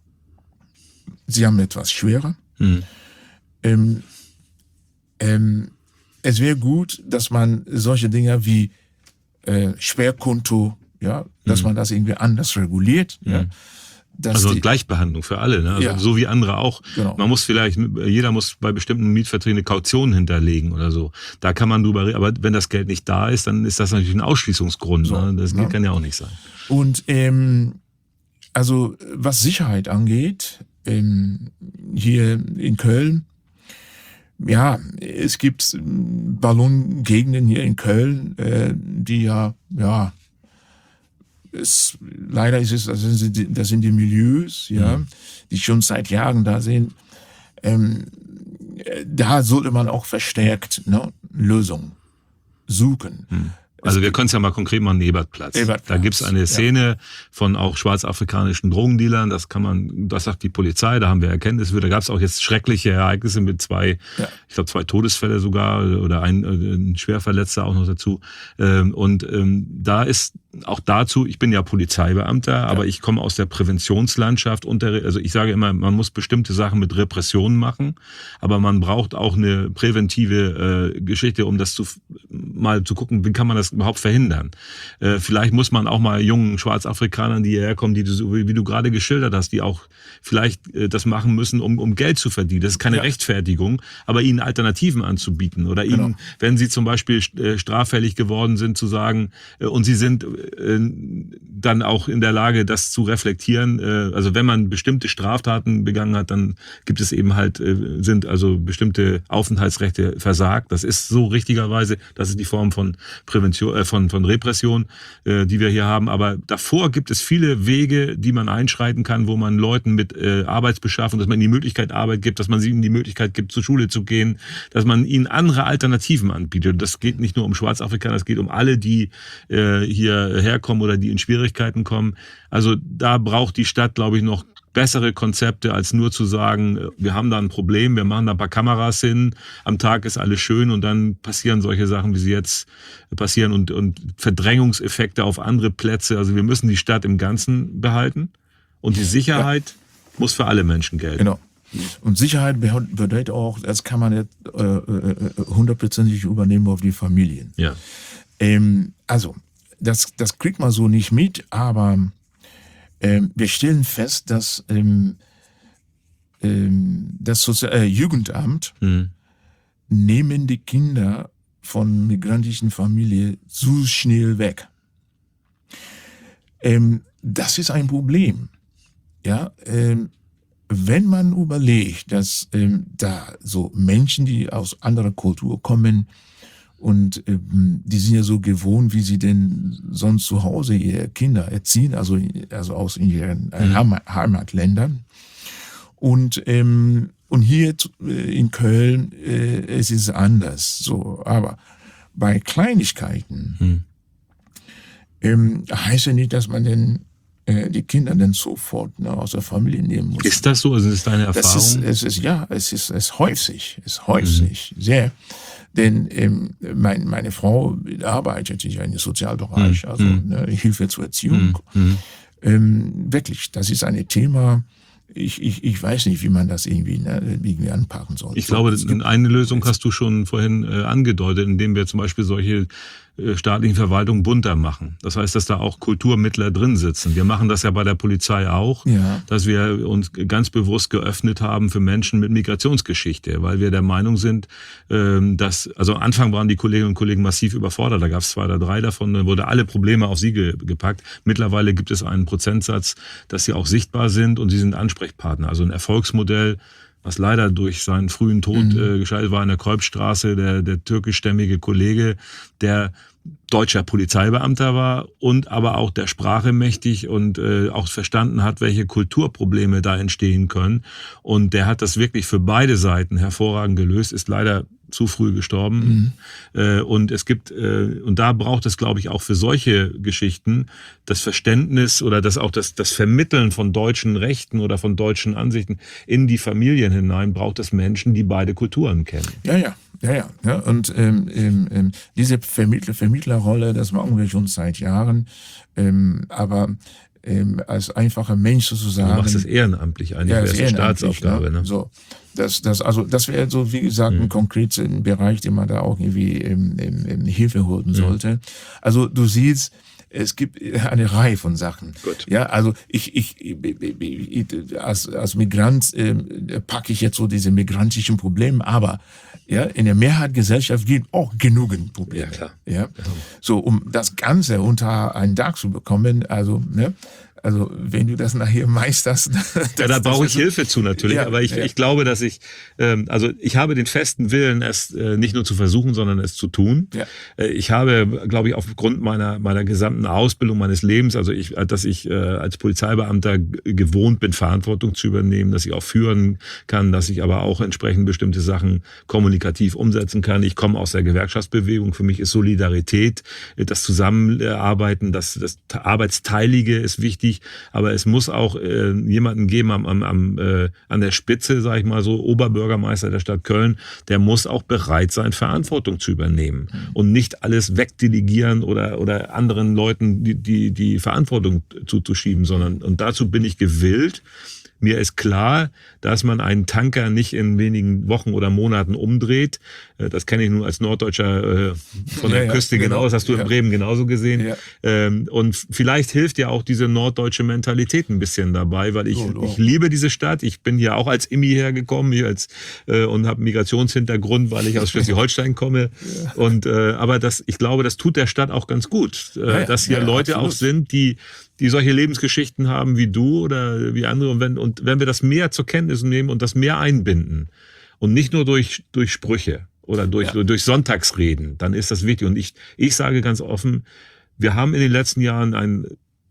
sie haben etwas schwerer. Mhm. Ähm, ähm, es wäre gut, dass man solche Dinge wie äh, Sperrkonto, ja, dass mhm. man das irgendwie anders reguliert, mhm. ja, dass also die, Gleichbehandlung für alle, ne? Also ja, so wie andere auch. Genau. Man muss vielleicht, jeder muss bei bestimmten Mietverträgen eine Kaution hinterlegen oder so. Da kann man drüber reden. Aber wenn das Geld nicht da ist, dann ist das natürlich ein Ausschließungsgrund. So, ne? Das ne? kann ja auch nicht sein. Und ähm, also was Sicherheit angeht, ähm, hier in Köln, ja, es gibt Ballongegenden hier in Köln, äh, die ja, ja, es, leider ist es, das sind die, das sind die Milieus, ja, mhm. die schon seit Jahren da sind. Ähm, da sollte man auch verstärkt, ne, Lösungen suchen. Mhm. Also wir können es ja mal konkret machen, Ebertplatz. Ebertplatz. Da gibt's eine Szene ja. von auch schwarzafrikanischen Drogendealern, das kann man, das sagt die Polizei, da haben wir Erkenntnisse, da gab's auch jetzt schreckliche Ereignisse mit zwei, ja. ich glaube zwei Todesfälle sogar oder ein, ein Schwerverletzter auch noch dazu. Und da ist auch dazu, ich bin ja Polizeibeamter, ja. aber ich komme aus der Präventionslandschaft und der, also ich sage immer, man muss bestimmte Sachen mit Repression machen, aber man braucht auch eine präventive äh, Geschichte, um das zu mal zu gucken, wie kann man das überhaupt verhindern. Äh, vielleicht muss man auch mal jungen Schwarzafrikanern, die hierher kommen, die du, wie du gerade geschildert hast, die auch vielleicht äh, das machen müssen, um, um Geld zu verdienen. Das ist keine ja. Rechtfertigung, aber ihnen Alternativen anzubieten oder genau. ihnen, wenn sie zum Beispiel äh, straffällig geworden sind, zu sagen, äh, und sie sind äh, dann auch in der Lage, das zu reflektieren. Äh, also wenn man bestimmte Straftaten begangen hat, dann gibt es eben halt, äh, sind also bestimmte Aufenthaltsrechte versagt. Das ist so richtigerweise, das ist die Form von Prävention, Von, von Repression, äh, die wir hier haben. Aber davor gibt es viele Wege, die man einschreiten kann, wo man Leuten mit äh, Arbeitsbeschaffung, dass man ihnen die Möglichkeit Arbeit gibt, dass man ihnen die Möglichkeit gibt, zur Schule zu gehen, dass man ihnen andere Alternativen anbietet. Das geht nicht nur um Schwarzafrikaner, das geht um alle, die äh, hier herkommen oder die in Schwierigkeiten kommen. Also da braucht die Stadt, glaube ich, noch bessere Konzepte, als nur zu sagen, wir haben da ein Problem, wir machen da ein paar Kameras hin, am Tag ist alles schön und dann passieren solche Sachen, wie sie jetzt passieren und, und Verdrängungseffekte auf andere Plätze. Also wir müssen die Stadt im Ganzen behalten und die Sicherheit ja. muss für alle Menschen gelten. Genau. Und Sicherheit bedeutet auch, das kann man nicht hundertprozentig äh, übernehmen auf die Familien. Ja. Ähm, also, das, das kriegt man so nicht mit, aber Ähm, wir stellen fest, dass ähm, ähm, das Sozial- äh, Jugendamt mhm. nehmen die Kinder von migrantischen Familien so schnell weg. Ähm, das ist ein Problem. Ja, ähm, wenn man überlegt, dass ähm, da so Menschen, die aus anderer Kultur kommen, und ähm, die sind ja so gewohnt, wie sie denn sonst zu Hause ihre Kinder erziehen, also also aus ihren mhm. Heimatländern. Und ähm, und hier in Köln äh, es ist anders. So, aber bei Kleinigkeiten mhm. ähm, heißt ja nicht, dass man denn äh, die Kinder dann sofort ne, aus der Familie nehmen muss. Ist das so? Also ist das deine Erfahrung? Das ist, es ist ja, es ist es häufig, es häufig mhm. sehr. Denn ähm, mein, meine Frau arbeitet ja im Sozialbereich, also mm. ne, Hilfe zur Erziehung. Mm. Ähm, wirklich, das ist ein Thema, ich, ich, ich weiß nicht, wie man das irgendwie, ne, irgendwie anpacken soll. Ich glaube, eine Lösung hast du schon vorhin äh, angedeutet, indem wir zum Beispiel solche äh, staatlichen Verwaltungen bunter machen. Das heißt, dass da auch Kulturmittler drin sitzen. Wir machen das ja bei der Polizei auch, ja. dass wir uns ganz bewusst geöffnet haben für Menschen mit Migrationsgeschichte, weil wir der Meinung sind, ähm, dass, also am Anfang waren die Kolleginnen und Kollegen massiv überfordert, da gab es zwei oder drei davon, dann wurde alle Probleme auf sie ge- gepackt. Mittlerweile gibt es einen Prozentsatz, dass sie auch sichtbar sind und sie sind Ansprechpartner. Also ein Erfolgsmodell, was leider durch seinen frühen Tod mhm. äh, gescheitert war in der Kolbstraße, der, der türkischstämmige Kollege, der deutscher Polizeibeamter war und aber auch der Sprache mächtig und äh, auch verstanden hat, welche Kulturprobleme da entstehen können. Und der hat das wirklich für beide Seiten hervorragend gelöst, ist leider zu früh gestorben. Mhm. Äh, und es gibt, äh, und da braucht es, glaube ich, auch für solche Geschichten das Verständnis oder das auch das, das Vermitteln von deutschen Rechten oder von deutschen Ansichten in die Familien hinein, braucht es Menschen, die beide Kulturen kennen. Ja, ja. Ja, ja, ja. Und ähm, ähm, diese Vermittler, Vermittlerrolle, das machen wir schon seit Jahren. Ähm, aber ähm, als einfacher Mensch sozusagen. Du machst es ehrenamtlich eigentlich, ja, wäre es eine Staatsaufgabe. Ne? Ne? So, das, das, also das wäre so, wie gesagt, ein mhm. konkreter Bereich, den man da auch irgendwie ähm, ähm, Hilfe holen sollte. Mhm. Also du siehst, Es gibt eine Reihe von Sachen. Gut. Ja, also ich, ich, ich als, als Migrant äh, packe ich jetzt so diese migrantischen Probleme, aber ja, in der Mehrheitsgesellschaft gibt auch genügend Probleme. Ja, klar. Ja, so um das Ganze unter einen Dach zu bekommen, also ne, also wenn du das nachher meisterst, das, ja, da brauche ich Hilfe zu natürlich, ja, aber ich, ja. ich glaube, dass ich, ähm, also ich habe den festen Willen, es äh, nicht nur zu versuchen, sondern es zu tun. Ja. Äh, ich habe, glaube ich, aufgrund meiner meiner gesamten Ausbildung meines Lebens, also ich, dass ich äh, als Polizeibeamter g- gewohnt bin, Verantwortung zu übernehmen, dass ich auch führen kann, dass ich aber auch entsprechend bestimmte Sachen kommunikativ umsetzen kann. Ich komme aus der Gewerkschaftsbewegung. Für mich ist Solidarität, das Zusammenarbeiten, das, das Arbeitsteilige ist wichtig. Aber es muss auch äh, jemanden geben am, am, am, äh, an der Spitze, sage ich mal so, Oberbürgermeister der Stadt Köln, der muss auch bereit sein, Verantwortung zu übernehmen mhm. und nicht alles wegdelegieren oder, oder anderen Leuten die, die, die Verantwortung zuzuschieben, sondern und dazu bin ich gewillt. Mir ist klar, dass man einen Tanker nicht in wenigen Wochen oder Monaten umdreht. Das kenne ich nun als Norddeutscher äh, von der ja, Küste ja, genau. genau. Das hast du in ja. Bremen genauso gesehen. Ja. Ähm, und vielleicht hilft ja auch diese norddeutsche Mentalität ein bisschen dabei, weil ich, oh, oh. ich liebe diese Stadt. Ich bin hier auch als Immi hergekommen hier als, äh, und habe einen Migrationshintergrund, weil ich aus Schleswig-Holstein komme. Ja. Und äh, aber das, ich glaube, das tut der Stadt auch ganz gut, äh, ja, ja. dass hier ja, Leute absolut. auch sind, die die solche Lebensgeschichten haben wie du oder wie andere. Und wenn, und wenn wir das mehr zur Kenntnis nehmen und das mehr einbinden und nicht nur durch, durch Sprüche oder durch, ja. durch Sonntagsreden, dann ist das wichtig. Und ich, ich sage ganz offen, wir haben in den letzten Jahren ein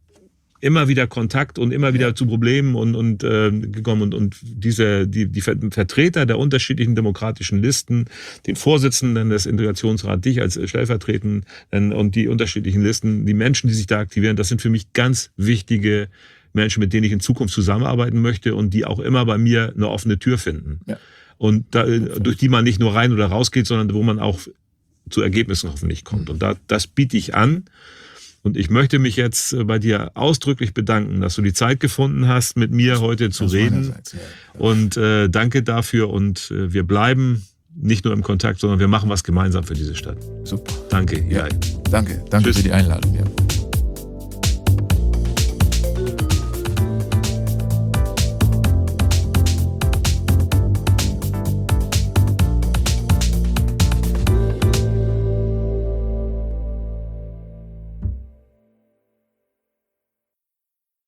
immer wieder Kontakt und immer wieder ja. zu Problemen und, und äh, gekommen und, und diese die, die Vertreter der unterschiedlichen demokratischen Listen, den Vorsitzenden des Integrationsrats, dich als Stellvertretenden und die unterschiedlichen Listen, die Menschen, die sich da aktivieren, das sind für mich ganz wichtige Menschen, mit denen ich in Zukunft zusammenarbeiten möchte und die auch immer bei mir eine offene Tür finden. Ja. Und da, durch die man nicht nur rein oder raus geht, sondern wo man auch zu Ergebnissen hoffentlich kommt. Und da, das biete ich an. Und ich möchte mich jetzt bei dir ausdrücklich bedanken, dass du die Zeit gefunden hast, mit mir heute zu das reden. Ja. Und äh, danke dafür. Und äh, wir bleiben nicht nur im Kontakt, sondern wir machen was gemeinsam für diese Stadt. Super. Danke. Ja. Danke. Danke Tschüss. Für die Einladung. Ja.